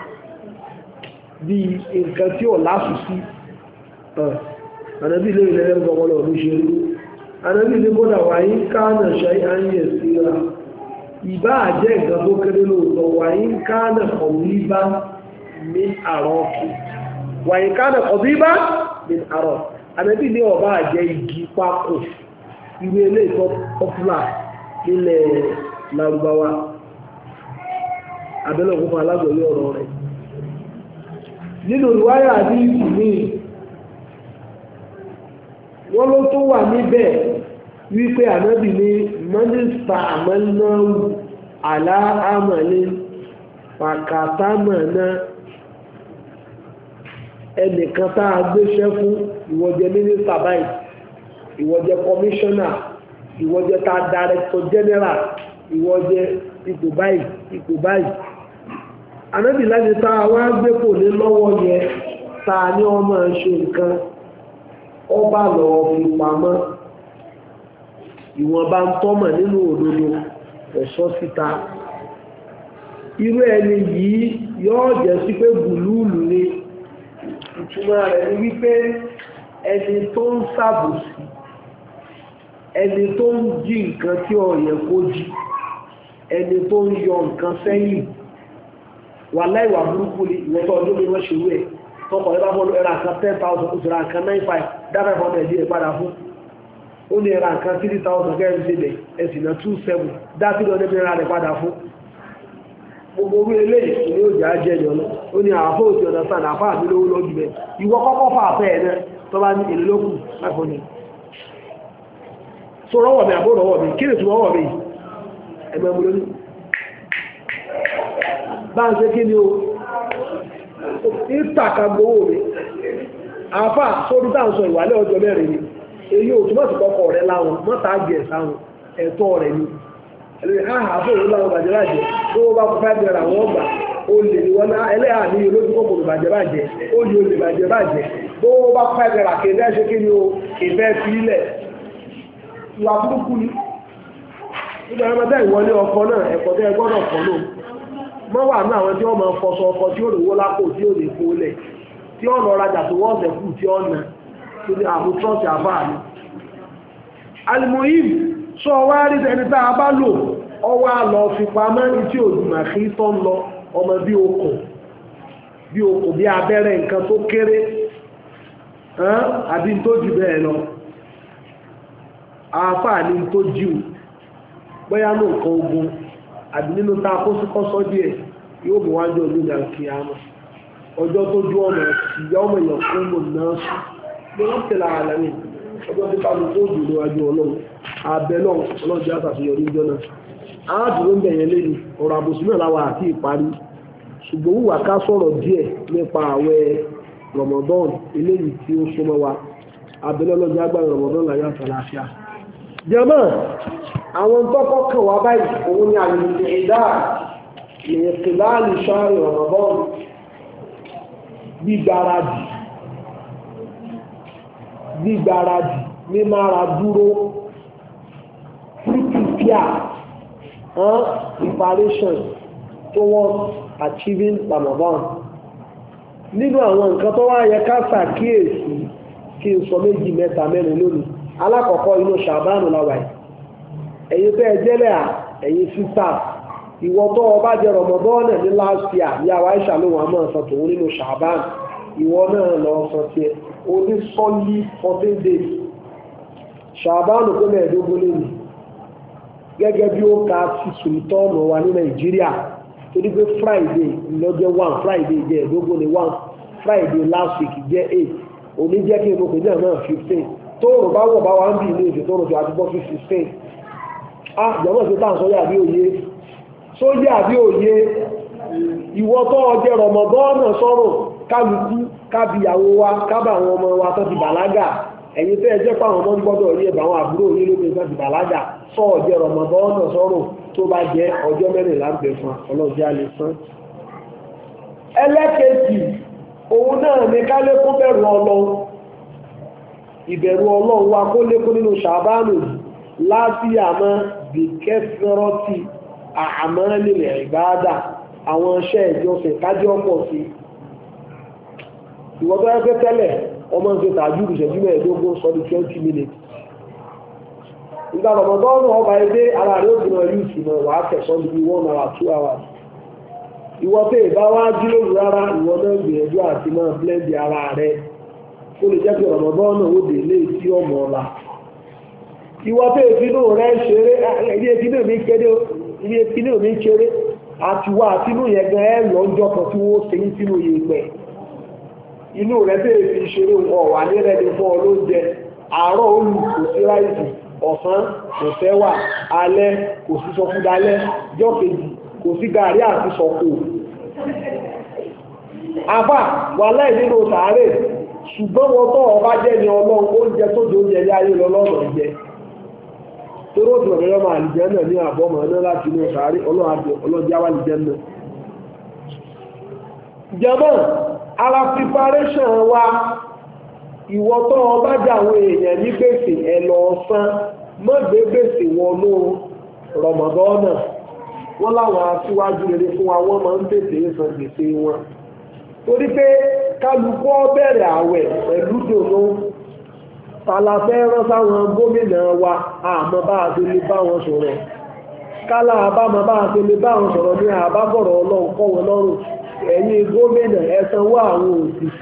bí nǹkan tí ò lásù sí ànábì lè ilẹ̀ ẹgbọ̀gbọ̀lọ̀ ló ṣe rí ànábì lè bọ́dà wàyí kánà ṣe áyẹ̀ síra ìbá àjẹ́ nǹkan tó kéré lóòótọ́ wàyí kánà kọ̀bíbá ní àrọ́kù wàyí kánà kọ̀bíbá ní àrọ́ ànábì ní ọba àjẹ́ igi pákó ìwé ilé ìtọ́ pọ́pùlà nílẹ̀ Lárúbáwá abẹ́lẹ̀ òkú alágbẹ̀lẹ́ ọ̀rọ̀ rẹ̀ nínú ìwáyà ní ìsìnmí wọ́n ló tó wà níbẹ̀ wípé ànábì ní mọ́nísà àmọ́náwù aláàmàlẹ́ pàkàtàmọ̀ná ẹnìkan tá a gbéṣẹ́ fún ìwọ́jẹ́ mínísítà báyìí ìwọ́jẹ́ kọmíṣọ́nà ìwọ́jẹ́ tá a dàrẹ́tọ̀ jẹ́nẹ́rà ìwọ́jẹ́ ipò báyìí ànábì láti tá a wá gbé kò ní lọ́wọ́ yẹn tá a ní ọmọ ṣe nǹkan ọba lọ fi pamọ́ ìwọ̀nba ń tọ́mọ̀ nínú òdodo ẹ̀ṣọ́ síta irú ẹni yìí yóò jẹ́ sí pé bùlúùlù ni ìtumọ̀ rẹ̀ ni wípé ẹni tó ń ṣàbòsí ẹni tó ń jí nǹkan tí ó yẹ kó jí ẹni tó ń yọ nǹkan sẹ́yìn wà láìwà burúkú ni ìwọ́tọ̀ ọdún mi wọ́n ṣe wú ẹ̀ tọkọ̀ ẹ̀bá fọ́lú ẹ̀rà kan 10,000 òṣèrà nǹkan 95 dábẹ́ fọ́nà ẹ̀dí ẹ̀ padà fún ó ní ẹ̀rà nǹkan 3,000 kẹrin sílẹ̀ ẹ̀sìnà 27 dábí lọ níbi ẹ̀rà rẹ̀ padà fún gbogbo orí eléyìí ni ó jà á jẹ́ ìjọ́nà ó ní àfọ́ òsì ọ̀nà sàn àfọ́ àmì lówó lójú bẹ̀ ìwọ kọ́kọ́ fà fẹ́ ẹ̀ náà tó bá ní èlé lókù láìfọ́ ni so rọ́wọ̀ mi àbó rọ́wọ̀ mi kí ni tí rọ́wọ̀ mi ẹgbẹ́ mú lónìí bá ń ṣe kí ni o ìtàkà gbówó rẹ̀ àfà sórí tá à ń sọ ìwàlẹ̀ ọjọ́ mẹ́rin ni èyí ò túnmọ̀ sí kọ́kọ́ rẹ̀ láwọn mọ́ta gẹ̀ sáwọn ẹ̀tọ́ rẹ̀ ni àhàfóòrò láwọn bàjẹ́bàjẹ́ tó bá kọ́ 5 naira wọ́n gbà ó lè wọ́n ẹlẹ́yà ní olójú kòkòrò bàjẹ́bàjẹ́ ó lè olè bàjẹ́bàjẹ́ tó bá kọ́ 5 naira kéde ṣe kí ni o ìfẹ́ fi ilẹ̀ ìwà burúkú ni nígbà mẹ́ta ìwọlé ọkọ̀ náà ẹ̀kọ́ tẹ́ gbọ́dọ̀ kọ́ lò mọ́ wà ní àwọn tí wọ́n máa fọṣọ ọkọ̀ tí ó lè wó lápò tí ó lè kó lẹ̀ tí ó lọ rajà tó wọ́n sẹ̀kù tí ó nà tó ní àmú trọ́ọ̀tì àfáà ni alimoyim sọ wá rí ẹni tá a bá lò ọwọ́ àlọ́ fi pamọ́ ní tí òdùmọ̀ kí tọ́ ń lọ ọmọ bí okùn bí abẹ́rẹ́ nǹkan tó kéré àbí tó jù bẹ́ẹ̀ lọ àáfàá ní tó jíù bóyá ní nǹkan ogun àbí nínú tá a kó sí kọ́sọ́ díẹ̀ yóò bí wájú ọdún ìdá kí á mọ̀ ọjọ́ tó jú ọmọ ìyá ọmọ èèyàn fún mọ̀ náà sùn ní wọ́n tẹ̀lé àlàmì ọjọ́ tó kálù tó jù lọ́wájú ọlọ́run abẹ́ náà ọlọ́run jẹ́ àtàṣeyọrí ìjọ náà àádùúró ń bẹ̀yẹn lẹ́nu ọ̀rọ̀ àbòsí náà láwa àti ìparí ṣùgbọ́n wùwà ká sọ̀rọ̀ díẹ̀ nípa àwẹ̀ Ramadan eléyìí tí ó súnmọ́ wa abẹ́lẹ́ ọlọ́run jẹ́ agbára Ramadan láyé àtàlàáfíà jẹ́mọ́ àwọn tọ́kọ́ kan wá báyìí òun ni àlùmí ìdá ìrìnkìláàlì ṣáàrì Ramadan gbígbáradì mímára dúró prepare preparation towards achieving Ramadan nínú àwọn nǹkan tó wá yẹ ká ṣàkíyèsí kí n sọ méjì mẹ́ta mẹ́rin lónìí alákọ̀ọ́kọ́ inú ṣàbánù láwàá ẹ̀yin tẹ́ ẹ jẹ́lẹ̀ ẹ̀yin sisters ìwọ tó o bá jẹ Ramadan ní last year ìyàwó Aisha ló wọn máa sọ tòun nínú ṣàbán ìwọ náà lọ sọ tiẹ̀ o ní sọ́lí 14 days ṣàbán kó mẹ́ẹ̀ẹ́dógún lẹ́nu gẹ́gẹ́ bí ó ka sí sultana wa ní Nàìjíríà torí pé Friday lọ́jọ́ 1 Friday jẹ́ ẹ̀ẹ́dógún ní 1 Friday last week jẹ́ 8 òní jẹ́ kí n mọ̀ pé náà 15 tóòrùn bá wọ̀ bá wà ń bì ní èdè tóòrùn tó àti bọ́ sí 16 jẹ́mọ̀ sí táà sọ́yà bí òye sóyà bí òye ìwọ tó ọjẹ́ rọmọdọ́nà sọ́rọ̀ kálukú kábíyàwó wa kábà àwọn ọmọ wa tó ti bàlágà ẹ̀yin tẹ́ ẹ jẹ́ pàwọn ọmọ gbọ́dọ̀ rí ẹ̀bà àwọn àbúrò yín lóbi tó ti bàlágà sọ ọjẹ́ rọmọdọ́nà sọ́rọ̀ tó bá jẹ́ ọjọ́ mẹ́rìnlá ń bẹ fún ọlọ́jẹ́ alẹ́ sán. ẹlẹ́kẹ̀ẹ́jì òun náà ní ká lékún bẹ̀rù ọlọ́run ìbẹ̀rù ọlọ́run wa kó lékún nínú ṣàbánù láti àmọ́ bí kẹfẹ́rọ́tì àmọ́ nílẹ̀ ìbáadà àwọn iṣẹ́ ìjọsìn kájọ́ pọ̀ sí ìwọ́n tó yẹ tẹ́lẹ̀ ọmọ ń ṣe tàjú ìṣẹ́jú mẹ́ẹ̀ẹ́dógún sọ di 20 minutes ìgbà rọ̀mọ̀dọ́nù ọba ẹgbẹ́ ara rẹ̀ òbí náà yìí sínú wà á tẹ̀sán bí 1 hour 2 hours ìwọ́n tó ìbá wá jí lóru rárá ìwọ́n náà gbìyànjú àti máa blend ara rẹ̀ ó lè jẹ́ pé rọ̀mọ̀dọ́nù ó dé lé tí ọmọ ọ̀la ìwọ́n tó ìfinú rẹ̀ ṣeré ilé ìfinú mi kéré àti wá àtinú yẹn gan ẹ lọ́jọ́ kan tí wọ́n ṣe sínú yẹ̀pẹ̀ inú rẹ̀ bèèrè fi ṣeré ọ̀wà ní rẹ̀dí fún olóúnjẹ àárọ̀ olù kò sí ráìsì ọ̀sán kò sẹ́wà alẹ́ kò sí sọkúdalẹ́ jọ́kejì kò sí gàrí àti sọ̀kò àbá wà láì nínú sàárè ṣùgbọ́n wọn tọ́ ọba jẹ́ ní ọlọ́run oúnjẹ tó di oúnjẹ ilé ayé lọ́lọ́rọ̀ jẹ toró tí ọ̀rẹ́ ọmọ àlìjẹ́ náà ní àbọ̀mọ̀ náà láti inú sàárè ọlọ́jáwà àlìjẹ́ náà jẹ́mọ́ ara preparation wa ìwọ tó ọba jà àwọn èèyàn ní gbèsè ẹ̀lọ́ ọ̀sán mọ́gbé gbèsè wọnú rọmọdọ́nà wọ́n láwọn aṣíwájú rere fún wa wọ́n máa ń tètè san gbèsè wọn torí pé kálukú bẹ̀rẹ̀ àwẹ̀ pẹ̀lú dòdò tàlàfẹ́ rán sáwọn gómìnà wa àmọ́ bá a ti lè bá wọn sọ̀rọ̀ kálá àbámọ́ bá a ti lè bá wọn sọ̀rọ̀ ní àbábọ̀rọ̀ ọlọ́run kọ́ wọn lọ́rùn ẹ̀yin gómìnà ẹ sanwó àwọn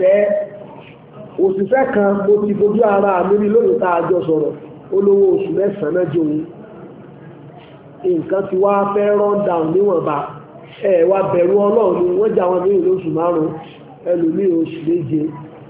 òṣìṣẹ́ kan mo ti fojú ara mi rí lónìí tá a jọ sọ̀rọ̀ olówó oṣù mẹ́sàn-án jòun nǹkan ti wá fẹ́ run down níwọ̀nba wá bẹ̀rù ọlọ́run ni wọ́n jà wọn mìíràn lóṣù márùn-ún ẹlòmíì oṣù méje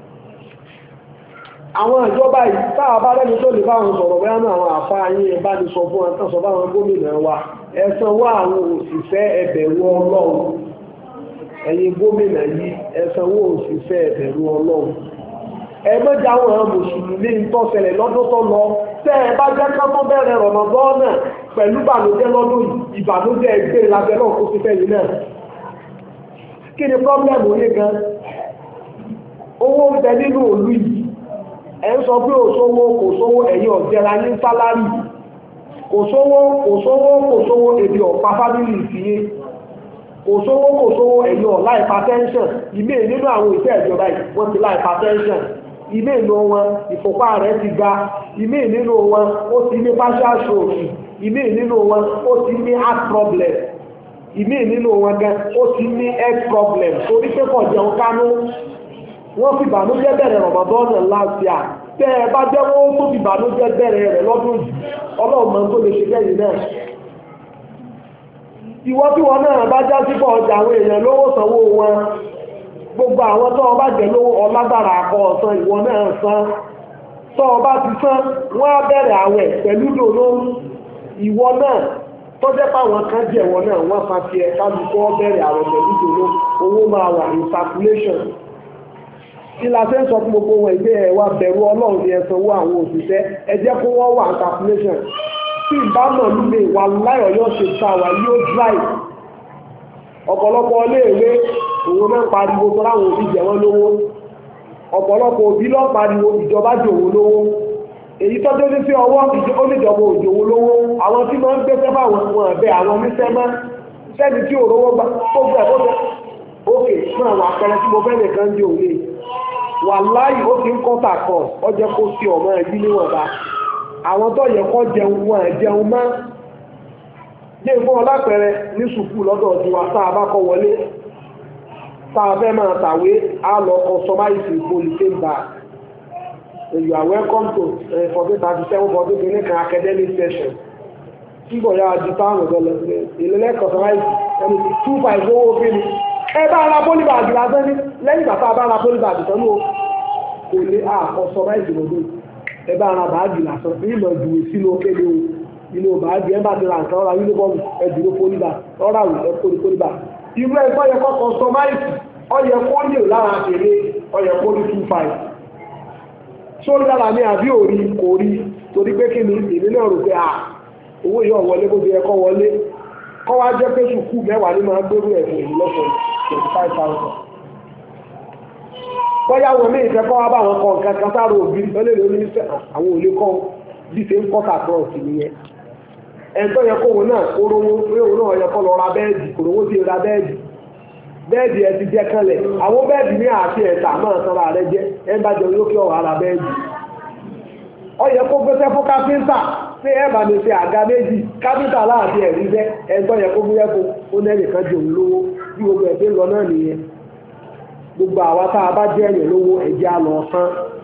àwọn ìjọba yìí táà bá lẹ́nu tó lè báwọn sọ̀rọ̀ bẹ́ẹ̀ náà àwọn àfa yín ẹ bá ní sọ fún wọn tán sọ báwọn gómìnà wa ẹ sanwó àwọn òṣìṣẹ́ ẹ bẹ̀rù ọlọ́run ẹ̀yin gómìnà yìí ẹ sanwó òṣìṣẹ́ ẹ bẹ̀rù ọlọ́run ẹ mẹ́jà àwọn mùsùlùmí ń tọ́sẹ̀lẹ̀ lọ́dún tó lọ tẹ́ ẹ bá jẹ́ ká tó bẹ̀rẹ̀ Ramadan pẹ̀lú ìbànújẹ́ lọ́dún ìbànújẹ́ ẹgbẹ́ lábẹ́ náà kó sí fẹ́yìn náà kí ni pọ́blẹ́mù yìí gan owó ń bẹ nínú òlú yìí ẹ ń sọ pé òṣòwò kò sówó ẹ̀yìn ọ̀jẹ̀ra ní sálárì kò sówó èdè ọ̀pá fámìlì ìfìyé kò sówó ẹ̀yìn ọ̀la hypertension ìmé nínú àwọn ìfẹ́ ìjọba wọ́n ti la hypertension ìmé nínú wọn ìfọ̀pá rẹ̀ ti ga ìmé nínú wọn ó ti ní partial stroke ìmé nínú wọn ó ti ní heart problem ìmé nínú wọn gan ó ti ní health problem torí pé kò jẹun kánú wọ́n fi ìbànújẹ́ bẹ̀rẹ̀ Ramadan last year tẹ́ ẹ bá jẹ́ wọ́n tó fi ìbànújẹ́ bẹ̀rẹ̀ rẹ̀ lọ́dún yìí ọlọ́run mọ̀ tó lè ṣe bẹ́yìn náà ìwọ tí wọn náà bá já sípò ọjà àwọn èèyàn lówó sanwó wọn gbogbo àwọn tó ọba jẹ lówó ọlágbára akọ ọ̀sán ìwọ náà san tó ọba ti san wọ́n á bẹ̀rẹ̀ àwẹ̀ pẹ̀lú dòdó ìwọ náà tó jẹ́ páwọn kan jẹ̀wọ́ náà wọ́n fa tiẹ̀ kálukọ́ bẹ̀rẹ̀ àwẹ̀ pẹ̀lú dòdó owó máa wà ní circulation ìlàsẹ́ ń sọ fún gbogbo wọn ìgbé ẹ̀wà bẹ̀rù ọlọ́run ní ẹ̀sán owó àwọn òṣìṣẹ́ ẹ jẹ́ kó wọ́n wà ní calculation tí ìbámọ̀ lúlé wà láyọ̀ yóò ṣe ta wà yóò dry ọ̀pọ̀lọpọ̀ iléèwé òun náà pariwo tó láwọn òbí jẹ wọ́n lówó ọ̀pọ̀lọpọ̀ òbí lọ pariwo ìjọba jòwó lówó èyí tọ́jú ní sí ọwọ́ oníjọba òjòwó lówó àwọn tí wọ́n ń gbé sẹ́fà wọn ẹ̀bẹ̀ àwọn oníṣẹ́mọ́ sẹ́ni tí òrówó gbà tó gbẹ̀ tó gbẹ̀ ókè fún àwọn àpẹẹrẹ tí mo fẹ́ nìkan jẹ́ òwe wà láyìí ó ti ń kọ́ta kan ọjọ́ kó sí ọmọ ẹbí níwọ̀nba àwọn tó yẹ kọ́ jẹun wọn jẹun mọ́ jẹ́ fún ọlápẹ̀rẹ̀ ní sùkú lọ́dọ̀ tiwa tá a bá kọ́ wọlé tá a fẹ́ máa tàwé á lọ customize polytechnic you are welcome to 1437 kan academic session tíbọ̀ yára ju táwọn ọ̀dọ́ lọ ìlẹ́lẹ́ customize ẹni 2.5 owó fíìmù ẹ bá ara pólíbàgì lásán ní lẹ́yìn bàtà bá ara pólíbàgì tán ní o kò lè customize lọ́dọ̀ ẹ bá ara báàgì lásán ní ìmọ̀ ìdùnnú sínú kéde o inú báàgì ẹ bá ti ra nǹkan ọ̀rá yúnífọ́ọ̀mù ẹ dúró fóníbà ọ̀rá rù ẹ kórè fóníbà irú ẹgbẹ́ yẹ kọ́ kọ́sọ́máìsì ọyẹ kóní ò lára àtẹ̀lé ọyẹ kóní 25 sórí lára ní àbí òrí kò rí torí pé kí ni èmi náà rò pé owó yìí ọ̀wọ́lé bó ti yẹ kọ́ wọlé kọ́ wá jẹ́ pé sùkú mẹ́wàá ní máa gbérú ẹ̀fún èyí lọ́sọ̀ 25,000 bọ́yá wọn ní ìfẹ́ kọ́ wá bá wọn kọ́ nǹkan kan sáré òbí lọ́lẹ́ lórí àwọn òlé kọ́ bí ṣe ń kọ́ kàkọ́ọ̀sì nìyẹn ẹ̀ńtọ́ yẹ kóhun náà kórówó pé òun náà yẹ kọ́ lọ ra bẹ́ẹ̀dì kòrówó ti ra bẹ́ẹ̀dì ẹ ti jẹ́ kanlẹ̀ àwọn bẹ́ẹ̀dì ní àti ẹ̀ta máa sanra rẹ jẹ́ ẹ bá jẹun yóò kí ọ̀wọ́ ara bẹ́ẹ̀dì ó yẹ kó gbéṣẹ́ fún káfíńtà pé ẹ bá mi ṣe àga méjì káfíńtà láàbí ẹ̀rí jẹ́ ẹ̀ńtọ́ yẹ kó gbéṣẹ́ fún ó nẹ́nìkan jẹun lówó bí gbogbo ẹ̀ ṣe ń lọ náà nìyẹn gbogbo àwa tá a bá jẹ́ ẹ̀yẹ̀ lówó ẹ̀jẹ̀ á lọ tán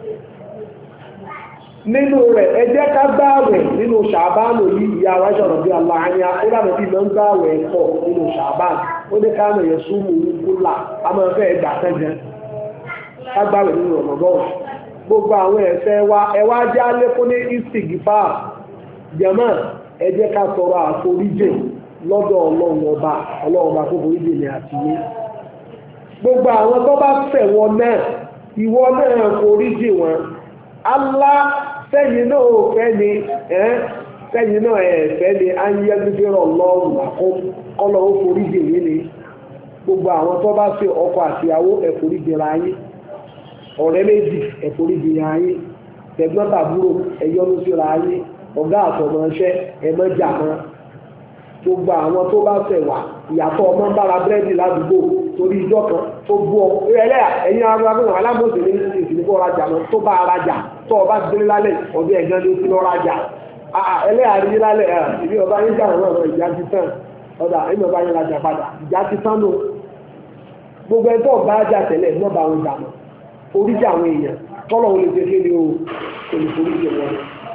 nínú rẹ̀ ẹ jẹ́ ká gbààwẹ̀ nínú ṣàbánù yìí ìyá wa ṣọ̀rọ̀ bí aláàáyá ó dàbẹ̀ bí lọ ń gbààwẹ̀ pọ̀ nínú ṣàbánù ó ní káàmù yẹn súnmù kúlà a máa fẹ́ ẹgbà kẹjẹ ká gbààwẹ̀ nínú ọ̀nàbọ̀n gbogbo àwọn ẹ̀ṣẹ̀ wa ẹ wá jẹ́ alékún ní ìsìgìfà jẹ̀mọ́ ẹ jẹ́ ká sọ̀rọ̀ àforíjì lọ́dọ̀ ọlọ́run ọba kó foríjì ní àtìyé gbogbo àwọn tó bá fẹ́ wọn náà ìwọ náà foríjì wọn Allah sẹ́yìn náà ò fẹ́ ni sẹ́yìn náà ẹ̀fẹ́ ni a ń yẹ́ gbígbérọ̀ lọ́rùn kọ́lọ̀ ó foríjì yìí ni gbogbo àwọn tó bá ṣe ọkọ àtìyàwó ẹ̀foríjì ra yín ọ̀rẹ́ méjì ẹ̀foríjì ra yín tẹ̀gbọ́n tàbúrò ẹ̀yọ́nú sí ra yín ọ̀gá àtọ̀mọṣẹ́ ẹ̀mọ́jà mọ́ gbogbo àwọn tó bá fẹ́ wà ìyàtọ̀ ọmọ ń bára búrẹ́dì ládùúgbò torí ìjọ kan tó bú ọ ẹlẹ́yà ẹ̀yin arábìnrin alámọ̀sí ní ìsìnkú ọ̀rajà lọ tó bá arajà tó ọba délé lálẹ́ ọ̀bí ẹ̀gán ló ti lọ́rajà ẹlẹ́yà rí lálẹ́ ìbí ọba yín jà náà ìjà ti tán ọ̀dà ẹ̀yin ọba yín rajà padà ìjà ti tán lò gbogbo ẹ̀tọ́ ọba ajá tẹ̀lẹ̀ náà bá wọn jà mọ́ oríjà àwọn èèyàn tọ́lọ̀ wọn lè ṣe kéde o kò lè foríjì wọn.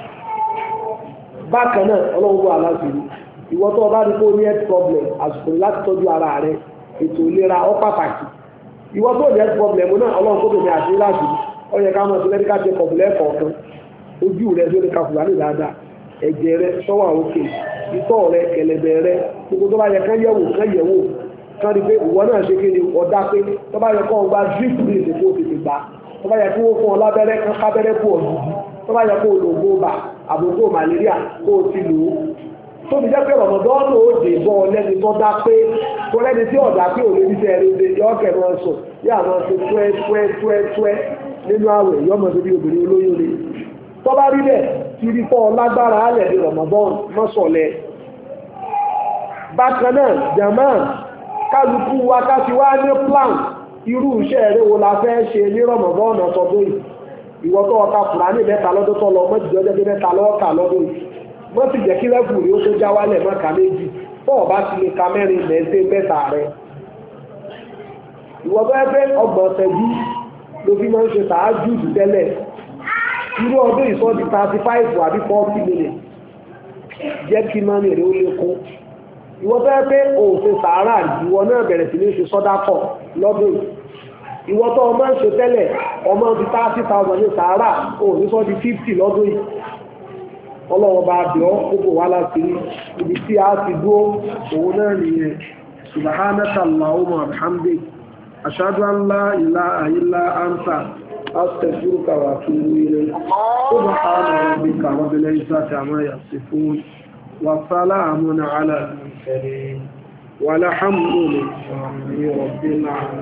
bákan náà ọlọ́run wà láti rí ìwọ tó bá rí pé ó ní health problem àsìkò láti tọ́jú ara rẹ ètò ìlera ó pàtàkì ìwọ tó ní health problem náà ọlọ́run tó bèèrè àti láti ó yẹ ká mọ̀ sí medical check up lẹ́ẹ̀kọ̀ọ̀kan ojú rẹ lórí kàfùlánì dáadáa ẹ̀jẹ̀ rẹ sọ́wọ́ òkè ìtọ̀ rẹ kẹ̀lẹ̀bẹ̀ rẹ gbogbo tó bá yẹ kán yẹ̀wò kán rí pé ìwọ náà ṣe kéde ọ̀dá pé tó bá yẹ kó gba drip ní ìsìnkú òtètè gbà tó bá yẹ kó wọ́n fún ọ lábẹ́rẹ́ kán kábẹ́rẹ́ pọ̀ ọ̀dùdù tó bá yẹ kó lo gbóòbà àbòkó malaria kó o ti lò ó tó fi jẹ́ pé rọ̀mọ̀dọ́nù ó dè bọ́ lẹ́ni tó dá pé tó lẹ́ni tí ọ̀dà pé ò lè ní sẹ́ẹ̀rẹ́ ṣe yọ ọ̀kẹ́ máa sùn yá máa ṣe tuẹ́ nínú àwẹ̀ yọ máa ṣe bí obìnrin olóyún ni tó bá rí bẹ́ẹ̀ kí rí fọ́ lágbára alẹ̀ ní rọ̀mọ̀dọ́nù mọ́sọ̀lẹ̀ bákan náà jàmá kálukú wa ká ti wá ní plan irú iṣẹ́ eré wo la fẹ́ ṣe ní rọ̀mọ̀dọ́nù ọ̀tọ̀dún yìí ìwọ tó ọkà Kùránì mẹ́ta lọ́dún tó lọ mọ́jìjọ́ jẹ́ mẹ́ta lọ́ọ̀kà lọ́dún yìí wọ́n sì jẹ́ kí lẹ́fù rí ó tó já wálẹ̀ mọ́ka méjì fọ́ọ̀ bá ti lè ka mẹ́rin mẹ́sẹ̀ mẹ́ta rẹ̀ ìwọ bẹ́ẹ̀ pé ọgbọ̀n ṣẹ́jú ló fi máa ń ṣe tààjú tẹ́lẹ̀ irú ọdún ìsọ́ di 35 àbí 40 minutes jẹ́ kí máa ń èrè ó lékún ìwọ bẹ́ẹ̀ pé òṣè sàárà ìwọ náà bẹ̀rẹ̀ sí ní ṣe sọ́dákọ̀ lọ́dún ìwọ tó ọmọ ń ṣe tẹ́lẹ̀ ọmọ di 30,000 ní sàárà òní sọ́ di 50 lọ́dún yìí ọlọ́wọ́ bá bẹ̀ ọ́ gbogbo wá láti rí ibi tí a ti dúó òun náà nìyẹn subhanaka allahumma wa bihamdik ashhadu an la ilaha illa anta astaghfiruka wa atubu ilayk subhana rabbika rabbil izzati amma yasifun wa salamun ala al mursalin walhamdulillahi rabbil alamin